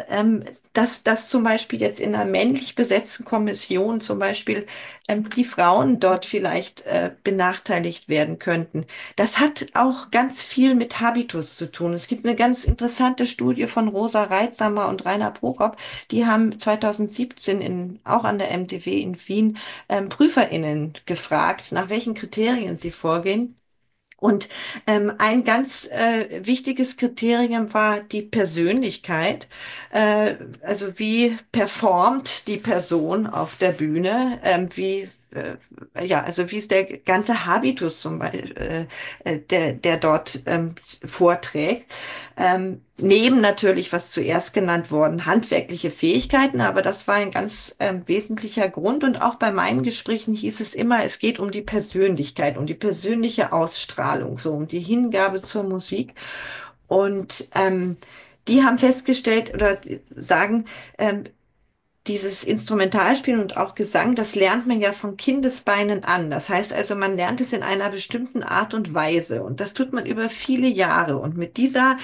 S4: dass zum Beispiel jetzt in einer männlich besetzten Kommission zum Beispiel die Frauen dort vielleicht benachteiligt werden könnten. Das hat auch ganz viel mit Habitus zu tun. Es gibt eine ganz interessante Studie von Rosa Reitsamer und Rainer Prokop. Die haben 2017 auch an der MDW in Wien PrüferInnen gefragt, nach welchen Kriterien sie vorgehen. Und ein ganz wichtiges Kriterium war die Persönlichkeit. Also wie performt die Person auf der Bühne? Also wie ist der ganze Habitus zum Beispiel, der dort vorträgt? Neben natürlich, was zuerst genannt worden, handwerkliche Fähigkeiten, aber das war ein ganz wesentlicher Grund. Und auch bei meinen Gesprächen hieß es immer, es geht um die Persönlichkeit, um die persönliche Ausstrahlung, so um die Hingabe zur Musik. Und die haben festgestellt oder sagen, dieses Instrumentalspielen und auch Gesang, das lernt man ja von Kindesbeinen an. Das heißt also, man lernt es in einer bestimmten Art und Weise. Und das tut man über viele Jahre. Und mit dieser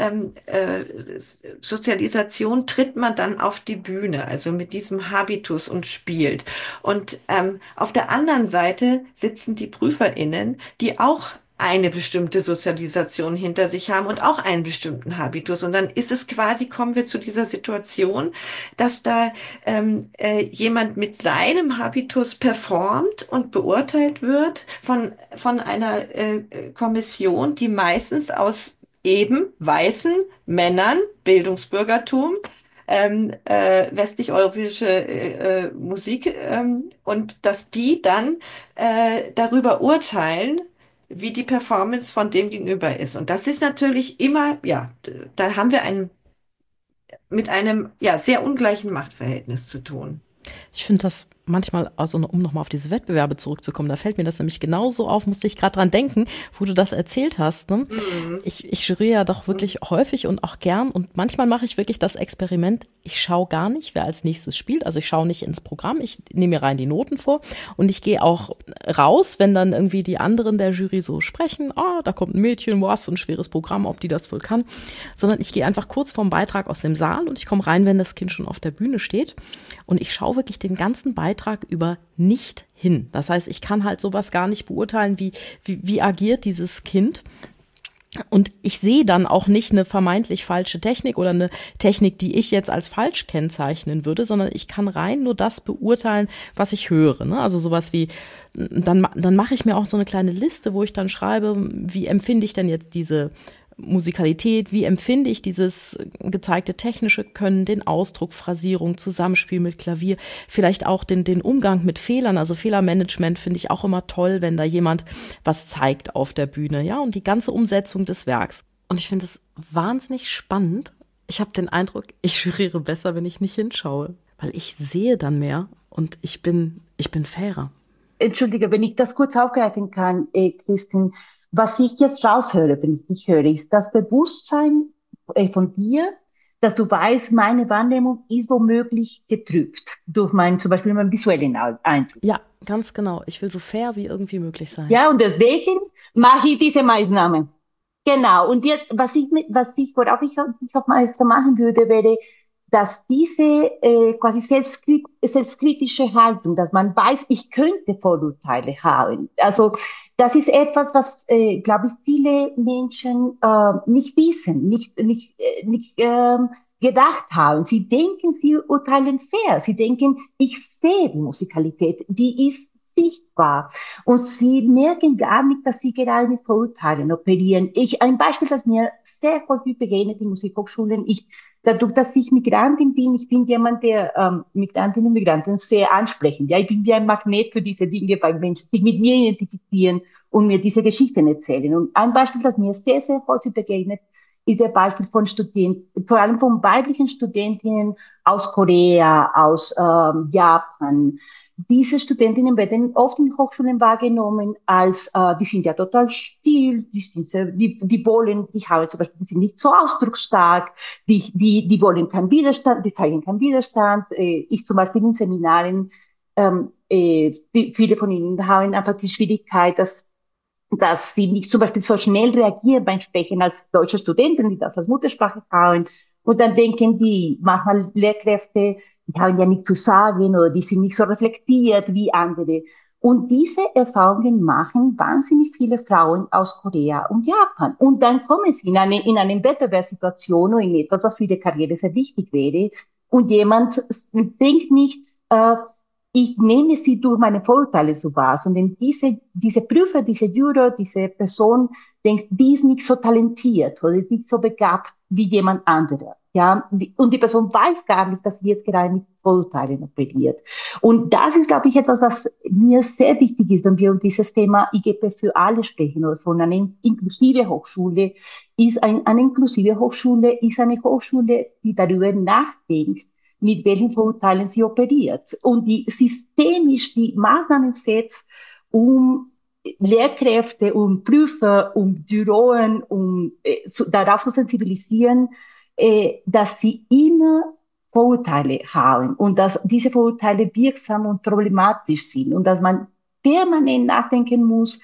S4: Sozialisation tritt man dann auf die Bühne, also mit diesem Habitus und spielt. Und auf der anderen Seite sitzen die PrüferInnen, die auch eine bestimmte Sozialisation hinter sich haben und auch einen bestimmten Habitus. Und dann ist es quasi, kommen wir zu dieser Situation, dass da jemand mit seinem Habitus performt und beurteilt wird von einer Kommission, die meistens aus eben weißen Männern, Bildungsbürgertum, westlich-europäische Musik und dass die dann darüber urteilen, wie die Performance von dem Gegenüber ist. Und das ist natürlich immer, ja, da haben wir mit einem ja sehr ungleichen Machtverhältnis zu tun.
S1: Ich finde das manchmal, also um nochmal auf diese Wettbewerbe zurückzukommen, da fällt mir das nämlich genauso auf, musste ich gerade dran denken, wo du das erzählt hast. Ne?
S4: Mhm.
S1: Ich juriere ja doch wirklich häufig und auch gern und manchmal mache ich wirklich das Experiment, ich schaue gar nicht, wer als nächstes spielt, also ich schaue nicht ins Programm, ich nehme mir rein die Noten vor und ich gehe auch raus, wenn dann irgendwie die anderen der Jury so sprechen, da kommt ein Mädchen, was, so ein schweres Programm, ob die das wohl kann, sondern ich gehe einfach kurz vorm Beitrag aus dem Saal und ich komme rein, wenn das Kind schon auf der Bühne steht und ich schaue wirklich den ganzen Beitrag über nicht hin. Das heißt, ich kann halt sowas gar nicht beurteilen, wie agiert dieses Kind. Und ich sehe dann auch nicht eine vermeintlich falsche Technik oder eine Technik, die ich jetzt als falsch kennzeichnen würde, sondern ich kann rein nur das beurteilen, was ich höre. Ne? Also sowas wie, dann mache ich mir auch so eine kleine Liste, wo ich dann schreibe, wie empfinde ich denn jetzt diese Musikalität, wie empfinde ich dieses gezeigte technische Können, den Ausdruck, Phrasierung, Zusammenspiel mit Klavier, vielleicht auch den Umgang mit Fehlern, also Fehlermanagement finde ich auch immer toll, wenn da jemand was zeigt auf der Bühne, ja, und die ganze Umsetzung des Werks. Und ich finde es wahnsinnig spannend. Ich habe den Eindruck, ich juriere besser, wenn ich nicht hinschaue, weil ich sehe dann mehr und ich bin fairer.
S3: Entschuldige, wenn ich das kurz aufgreifen kann, Christine, was ich jetzt raushöre, wenn ich dich höre, ist das Bewusstsein von dir, dass du weißt, meine Wahrnehmung ist womöglich getrübt durch zum Beispiel meinen visuellen Eindruck.
S1: Ja, ganz genau. Ich will so fair wie irgendwie möglich sein.
S3: Ja, und deswegen mache ich diese Maßnahmen. Genau. Und jetzt, worauf ich aufmerksam machen würde, wäre, dass diese quasi selbstkritische Haltung, dass man weiß, ich könnte Vorurteile haben. Also das ist etwas, was, glaube ich, viele Menschen nicht wissen, nicht gedacht haben. Sie denken, sie urteilen fair. Sie denken, ich sehe die Musikalität, die ist sichtbar. Und sie merken gar nicht, dass sie gerade mit Vorurteilen operieren. Ein Beispiel, das mir sehr häufig begegnet in Musikhochschulen, dadurch, dass ich Migrantin bin, ich bin jemand, der Migrantinnen und Migranten sehr ansprechend. Ja, ich bin wie ein Magnet für diese Dinge, weil Menschen sich mit mir identifizieren und mir diese Geschichten erzählen. Und ein Beispiel, das mir sehr, sehr häufig begegnet, ist der Beispiel von Studenten, vor allem von weiblichen Studentinnen aus Korea, aus Japan. Diese Studentinnen werden oft in Hochschulen wahrgenommen als, die sind ja total still, die haben zum Beispiel, die sind nicht so ausdrucksstark, die wollen keinen Widerstand, die zeigen keinen Widerstand. Ich zum Beispiel in Seminaren, viele von ihnen haben einfach die Schwierigkeit, dass sie nicht zum Beispiel so schnell reagieren beim Sprechen als deutsche Studenten, die das als Muttersprache haben. Und dann denken die manchmal Lehrkräfte, die haben ja nichts zu sagen oder die sind nicht so reflektiert wie andere. Und diese Erfahrungen machen wahnsinnig viele Frauen aus Korea und Japan. Und dann kommen sie in eine Wettbewerbssituation oder in etwas, was für ihre Karriere sehr wichtig wäre. Und jemand denkt nicht, ich nehme sie durch meine Vorurteile so wahr. Und wenn diese Prüfer, diese Juror, diese Person denkt, die ist nicht so talentiert oder ist nicht so begabt wie jemand anderer. Ja, und die Person weiß gar nicht, dass sie jetzt gerade mit Vorurteilen operiert. Und das ist, glaube ich, etwas, was mir sehr wichtig ist, wenn wir um dieses Thema IGP für alle sprechen oder von einer inklusive Hochschule. Eine inklusive Hochschule ist eine Hochschule, die darüber nachdenkt, mit welchen Vorurteilen sie operiert und die systemisch die Maßnahmen setzt, um Lehrkräfte, um Prüfer, um Juroren, darauf zu sensibilisieren, dass sie immer Vorurteile haben und dass diese Vorurteile wirksam und problematisch sind und dass man permanent nachdenken muss,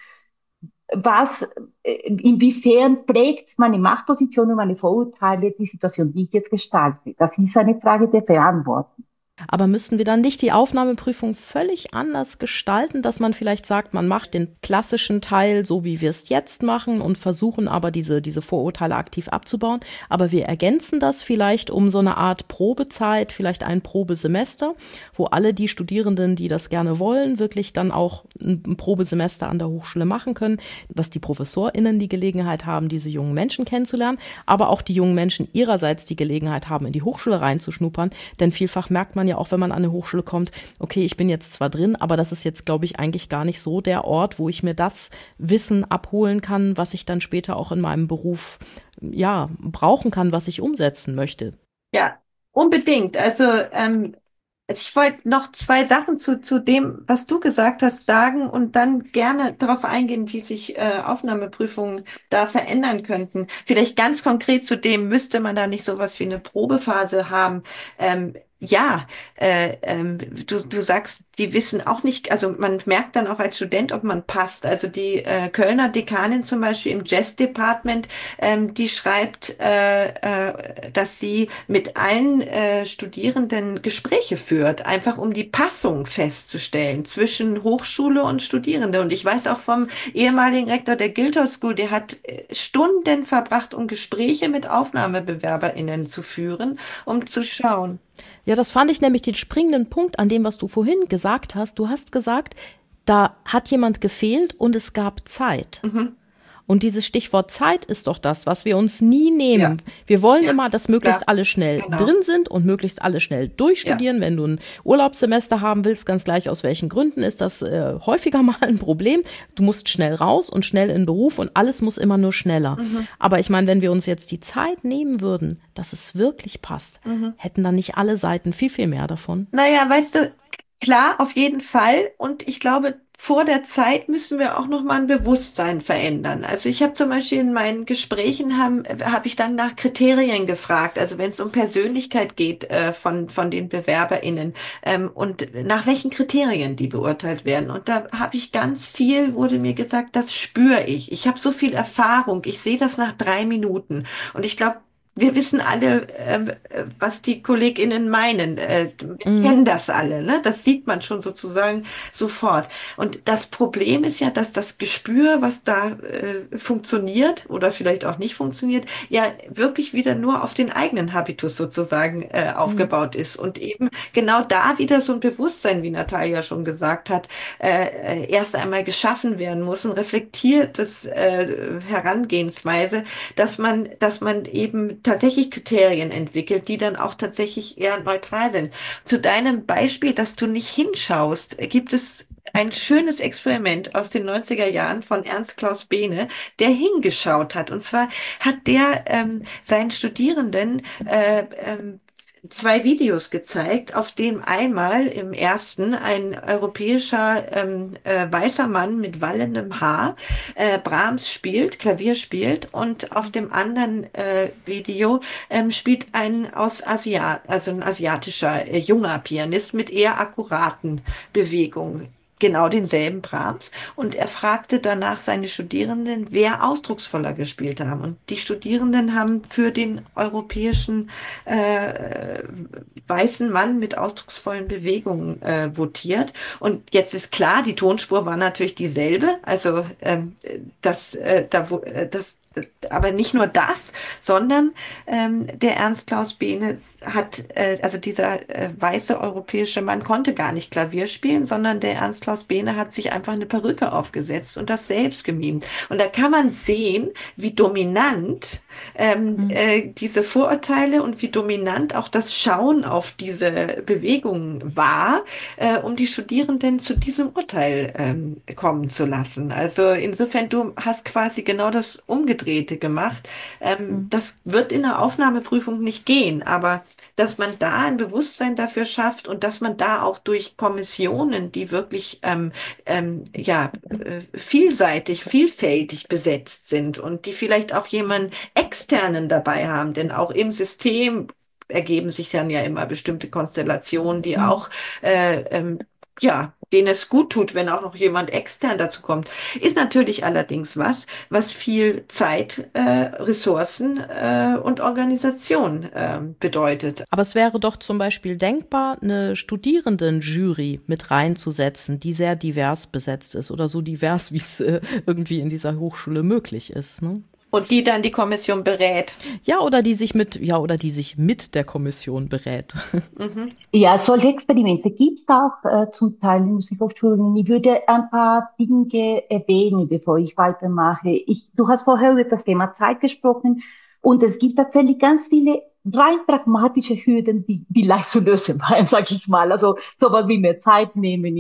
S3: inwiefern prägt meine Machtposition und meine Vorurteile die Situation, die ich jetzt gestalte. Das ist eine Frage der Verantwortung.
S1: Aber müssten wir dann nicht die Aufnahmeprüfung völlig anders gestalten, dass man vielleicht sagt, man macht den klassischen Teil so, wie wir es jetzt machen und versuchen aber diese Vorurteile aktiv abzubauen. Aber wir ergänzen das vielleicht um so eine Art Probezeit, vielleicht ein Probesemester, wo alle die Studierenden, die das gerne wollen, wirklich dann auch ein Probesemester an der Hochschule machen können, dass die ProfessorInnen die Gelegenheit haben, diese jungen Menschen kennenzulernen, aber auch die jungen Menschen ihrerseits die Gelegenheit haben, in die Hochschule reinzuschnuppern. Denn vielfach merkt man ja auch, wenn man an eine Hochschule kommt, okay, ich bin jetzt zwar drin, aber das ist jetzt, glaube ich, eigentlich gar nicht so der Ort, wo ich mir das Wissen abholen kann, was ich dann später auch in meinem Beruf, ja, brauchen kann, was ich umsetzen möchte.
S4: Ja, unbedingt. Also ich wollte noch zwei Sachen zu dem, was du gesagt hast, sagen und dann gerne darauf eingehen, wie sich Aufnahmeprüfungen da verändern könnten. Vielleicht ganz konkret zu dem, müsste man da nicht sowas wie eine Probephase haben? Ja, du sagst, die wissen auch nicht, also man merkt dann auch als Student, ob man passt. Also die Kölner Dekanin zum Beispiel im Jazz Department, die schreibt, dass sie mit allen Studierenden Gespräche führt, einfach um die Passung festzustellen zwischen Hochschule und Studierende. Und ich weiß auch vom ehemaligen Rektor der Guildhall School, der hat Stunden verbracht, um Gespräche mit AufnahmebewerberInnen zu führen, um zu schauen.
S1: Ja, das fand ich nämlich den springenden Punkt an dem, was du vorhin gesagt hast. Du hast gesagt, da hat jemand gefehlt und es gab Zeit.
S4: Mhm.
S1: Und dieses Stichwort Zeit ist doch das, was wir uns nie nehmen. Ja. Wir wollen immer, dass möglichst alle schnell drin sind und möglichst alle schnell durchstudieren. Ja. Wenn du ein Urlaubssemester haben willst, ganz gleich aus welchen Gründen, ist das häufiger mal ein Problem. Du musst schnell raus und schnell in den Beruf und alles muss immer nur schneller. Mhm. Aber ich meine, wenn wir uns jetzt die Zeit nehmen würden, dass es wirklich passt, hätten dann nicht alle Seiten viel, viel mehr davon.
S4: Naja, weißt du, klar, auf jeden Fall. Und ich glaube, vor der Zeit müssen wir auch noch mal ein Bewusstsein verändern. Also ich habe zum Beispiel in meinen Gesprächen hab ich dann nach Kriterien gefragt. Also wenn es um Persönlichkeit geht von den BewerberInnen und nach welchen Kriterien die beurteilt werden. Und da habe ich wurde mir gesagt, das spüre ich. Ich habe so viel Erfahrung. Ich sehe das nach 3 Minuten. Und ich glaube, wir wissen alle, was die KollegInnen meinen. Wir kennen das alle, ne? Das sieht man schon sozusagen sofort. Und das Problem ist ja, dass das Gespür, was da funktioniert oder vielleicht auch nicht funktioniert, ja wirklich wieder nur auf den eigenen Habitus sozusagen aufgebaut ist. Und eben genau da wieder so ein Bewusstsein, wie Natalia schon gesagt hat, erst einmal geschaffen werden muss, ein reflektiertes Herangehensweise, dass man eben tatsächlich Kriterien entwickelt, die dann auch tatsächlich eher neutral sind. Zu deinem Beispiel, dass du nicht hinschaust, gibt es ein schönes Experiment aus den 90er Jahren von Ernst Klaus Behne, der hingeschaut hat. Und zwar hat der seinen Studierenden 2 Videos gezeigt, auf dem einmal im ersten ein europäischer weißer Mann mit wallendem Haar Brahms spielt, Klavier spielt, und auf dem anderen Video spielt ein ein asiatischer junger Pianist mit eher akkuraten Bewegungen. Genau denselben Brahms, und er fragte danach seine Studierenden, wer ausdrucksvoller gespielt haben. Und die Studierenden haben für den europäischen weißen Mann mit ausdrucksvollen Bewegungen votiert. Und jetzt ist klar, die Tonspur war natürlich dieselbe. Also das aber nicht nur das, sondern der Ernst Klaus Behne hat, also dieser weiße europäische Mann konnte gar nicht Klavier spielen, sondern der Ernst Klaus Behne hat sich einfach eine Perücke aufgesetzt und das selbst gemimt. Und da kann man sehen, wie dominant diese Vorurteile und wie dominant auch das Schauen auf diese Bewegungen war, um die Studierenden zu diesem Urteil kommen zu lassen. Also insofern, du hast quasi genau das Umgedrehte gemacht. Das wird in der Aufnahmeprüfung nicht gehen, aber dass man da ein Bewusstsein dafür schafft und dass man da auch durch Kommissionen, die wirklich vielseitig, vielfältig besetzt sind und die vielleicht auch jemanden externen dabei haben, denn auch im System ergeben sich dann ja immer bestimmte Konstellationen, die auch denen es gut tut, wenn auch noch jemand extern dazu kommt, ist natürlich allerdings was viel Zeit, Ressourcen und Organisation bedeutet.
S1: Aber es wäre doch zum Beispiel denkbar, eine Studierendenjury mit reinzusetzen, die sehr divers besetzt ist oder so divers, wie es irgendwie in dieser Hochschule möglich ist, ne?
S4: Und die dann die Kommission berät.
S1: Oder die sich mit der Kommission berät.
S3: Ja, solche Experimente gibt es auch zum Teil in Musikhochschulen. Ich würde ein paar Dinge erwähnen, bevor ich weitermache. Du hast vorher über das Thema Zeit gesprochen und es gibt tatsächlich ganz viele rein pragmatische Hürden, die leicht zu lösen waren, sag ich mal. Also sowas wie mehr Zeit nehmen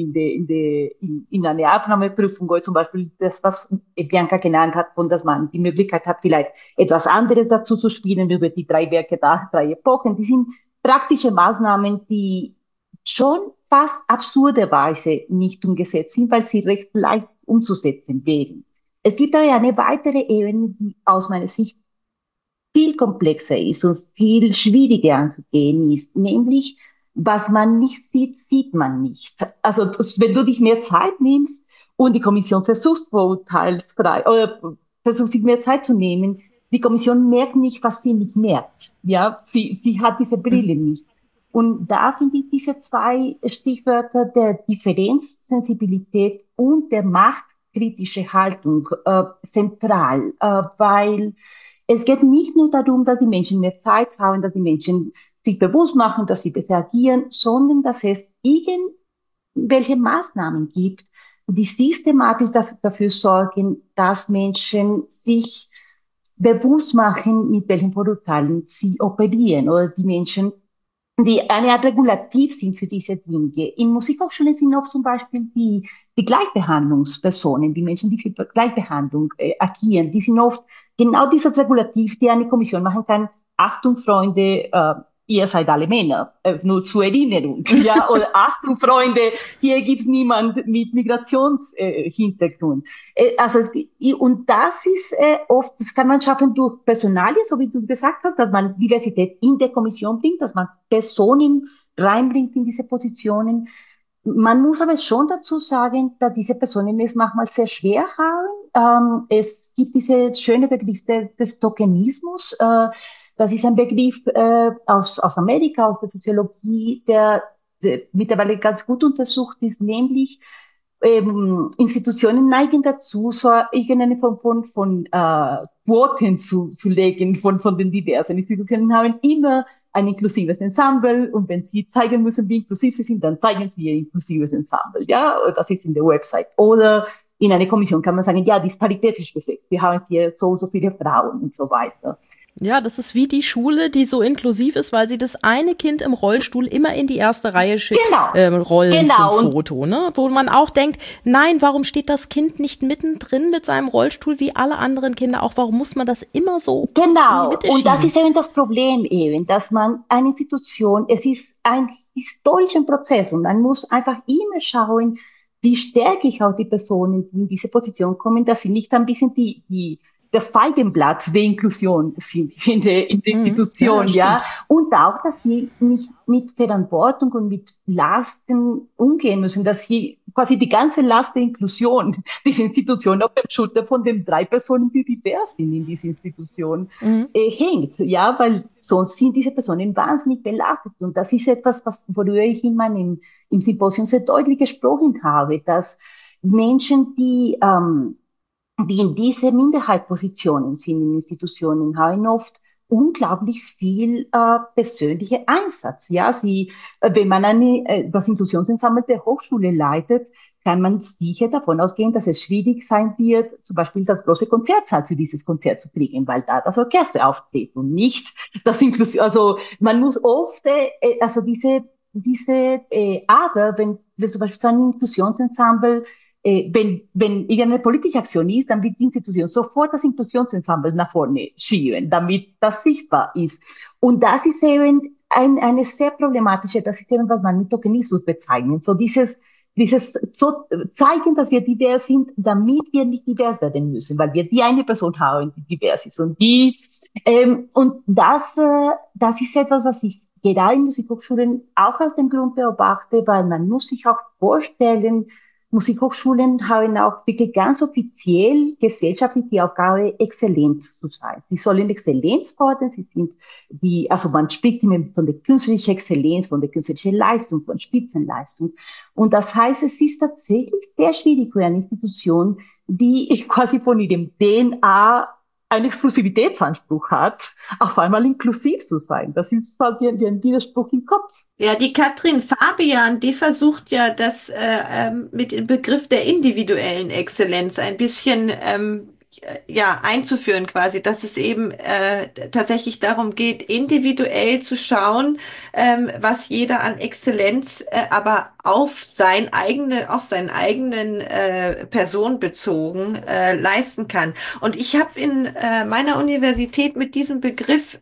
S3: in eine Aufnahmeprüfung oder zum Beispiel das, was Bianca genannt hat, und dass man die Möglichkeit hat, vielleicht etwas anderes dazu zu spielen über die 3 Werke, 3 Epochen. Die sind praktische Maßnahmen, die schon fast absurderweise nicht umgesetzt sind, weil sie recht leicht umzusetzen wären. Es gibt aber eine weitere Ebene, die aus meiner Sicht viel komplexer ist und viel schwieriger anzugehen ist, nämlich was man nicht sieht, sieht man nicht. Also wenn du dich mehr Zeit nimmst und die Kommission versucht vorurteilsfrei oder versucht sich mehr Zeit zu nehmen, die Kommission merkt nicht, was sie nicht merkt. Ja, sie hat diese Brille nicht. Und da finde ich diese 2 Stichwörter der Differenz, Sensibilität und der machtkritische Haltung zentral, weil es geht nicht nur darum, dass die Menschen mehr Zeit haben, dass die Menschen sich bewusst machen, dass sie reagieren, sondern dass es irgendwelche Maßnahmen gibt, die systematisch dafür sorgen, dass Menschen sich bewusst machen, mit welchen Vorurteilen sie operieren, oder die Menschen, die eine Art Regulativ sind für diese Dinge. In Musikhochschulen sind auch zum Beispiel die Gleichbehandlungspersonen, die Menschen, die für Gleichbehandlung agieren, die sind oft genau dieses Regulativ, die eine Kommission machen kann. Achtung, Freunde, ihr seid alle Männer, nur zur Erinnerung. Ja? Oder Achtung, Freunde, hier gibt's niemand mit Migrationshintergrund. Und das ist oft, das kann man schaffen durch Personalien, so wie du gesagt hast, dass man Diversität in der Kommission bringt, dass man Personen reinbringt in diese Positionen. Man muss aber schon dazu sagen, dass diese Personen es manchmal sehr schwer haben. Es gibt diese schöne Begriff des Tokenismus. Das ist ein Begriff aus Amerika, aus der Soziologie, der mittlerweile ganz gut untersucht ist, nämlich Institutionen neigen dazu, so irgendeine Form von Quoten zu legen von den diversen Institutionen, haben immer ein inklusives Ensemble, und wenn sie zeigen müssen, wie inklusiv sie sind, dann zeigen sie ihr inklusives Ensemble. Ja, das ist in der Website. Oder in einer Kommission kann man sagen, ja, die ist paritätisch besetzt. Wir haben hier so viele Frauen und so weiter.
S1: Ja, das ist wie die Schule, die so inklusiv ist, weil sie das eine Kind im Rollstuhl immer in die erste Reihe schickt, rollen zum Foto, ne? Wo man auch denkt, nein, warum steht das Kind nicht mittendrin mit seinem Rollstuhl wie alle anderen Kinder auch? Warum muss man das immer so in die Mitte schieben?
S3: Und das ist eben das Problem eben, dass man eine Institution, es ist ein historischer Prozess und man muss einfach immer schauen, wie stärke ich auch die Personen, die in diese Position kommen, dass sie nicht ein bisschen das Feigenblatt der Inklusion sind in der Institution, ja. Und auch, dass sie nicht mit Verantwortung und mit Lasten umgehen müssen, dass hier quasi die ganze Last der Inklusion dieser Institution auf der Schulter von den 3 Personen, die divers sind in dieser Institution, hängt, ja, weil sonst sind diese Personen wahnsinnig belastet. Und das ist etwas, worüber ich in meinem Symposium sehr deutlich gesprochen habe, dass Menschen, die die in diese Minderheitspositionen sind in Institutionen, haben oft unglaublich viel persönlicher Einsatz. Ja, wenn man das Inklusionsensemble der Hochschule leitet, kann man sicher davon ausgehen, dass es schwierig sein wird, zum Beispiel das große Konzertsaal für dieses Konzert zu kriegen, weil da das Orchester auftritt und nicht das Inklusion. Also man muss oft, aber wenn zum Beispiel so ein Inklusionsensemble wenn irgendeine politische Aktion ist, dann wird die Institution sofort das Inklusionsensemble nach vorne schieben, damit das sichtbar ist. Und das ist eben eine sehr problematische, das ist eben, was man mit Tokenismus bezeichnet. So dieses so zeigen, dass wir divers sind, damit wir nicht divers werden müssen, weil wir die eine Person haben, die divers ist. Und das ist etwas, was ich gerade in Musikhochschulen auch aus dem Grund beobachte, weil man muss sich auch vorstellen, Musikhochschulen haben auch wirklich ganz offiziell gesellschaftlich die Aufgabe, exzellent zu sein. Sie sollen Exzellenz fordern, also man spricht immer von der künstlerischen Exzellenz, von der künstlerischen Leistung, von Spitzenleistung. Und das heißt, es ist tatsächlich sehr schwierig für eine Institution, die quasi von ihrem DNA einen Exklusivitätsanspruch hat, auf einmal inklusiv zu sein. Das ist wie ein Widerspruch im Kopf.
S4: Ja, die Katrin Fabian, die versucht ja das mit dem Begriff der individuellen Exzellenz ein bisschen einzuführen quasi, dass es eben tatsächlich darum geht, individuell zu schauen, was jeder an Exzellenz aber auf seinen eigenen Person bezogen leisten kann. Und ich habe in meiner Universität mit diesem Begriff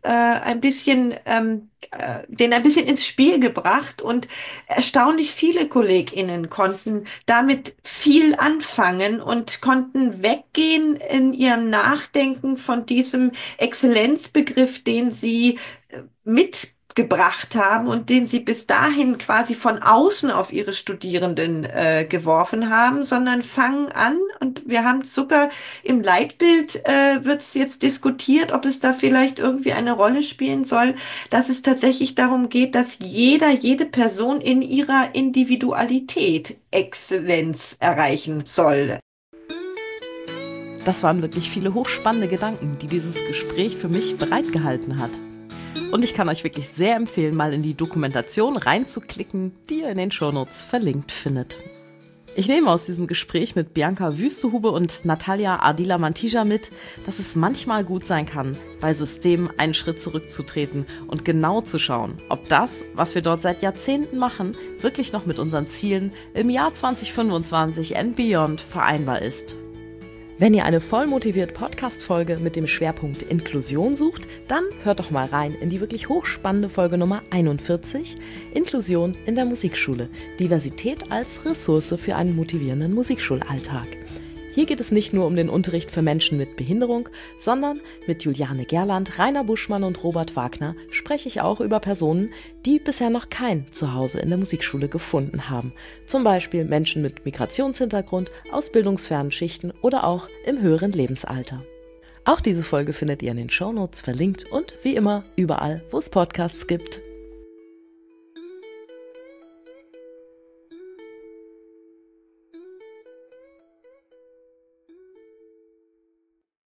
S4: den ein bisschen ins Spiel gebracht und erstaunlich viele KollegInnen konnten damit viel anfangen und konnten weggehen in ihrem Nachdenken von diesem Exzellenzbegriff, den sie mitgebracht haben und den sie bis dahin quasi von außen auf ihre Studierenden geworfen haben, sondern fangen an, und wir haben sogar im Leitbild wird es jetzt diskutiert, ob es da vielleicht irgendwie eine Rolle spielen soll, dass es tatsächlich darum geht, dass jede Person in ihrer Individualität Exzellenz erreichen soll.
S1: Das waren wirklich viele hochspannende Gedanken, die dieses Gespräch für mich bereitgehalten hat. Und ich kann euch wirklich sehr empfehlen, mal in die Dokumentation reinzuklicken, die ihr in den Shownotes verlinkt findet. Ich nehme aus diesem Gespräch mit Bianca Wüstehube und Natalia Ardila Mantija mit, dass es manchmal gut sein kann, bei Systemen einen Schritt zurückzutreten und genau zu schauen, ob das, was wir dort seit Jahrzehnten machen, wirklich noch mit unseren Zielen im Jahr 2025 and beyond vereinbar ist. Wenn ihr eine voll motivierte Podcast-Folge mit dem Schwerpunkt Inklusion sucht, dann hört doch mal rein in die wirklich hochspannende Folge Nummer 41, Inklusion in der Musikschule, Diversität als Ressource für einen motivierenden Musikschulalltag. Hier geht es nicht nur um den Unterricht für Menschen mit Behinderung, sondern mit Juliane Gerland, Rainer Buschmann und Robert Wagner spreche ich auch über Personen, die bisher noch kein Zuhause in der Musikschule gefunden haben. Zum Beispiel Menschen mit Migrationshintergrund, aus bildungsfernen Schichten oder auch im höheren Lebensalter. Auch diese Folge findet ihr in den Shownotes verlinkt und wie immer überall, wo es Podcasts gibt.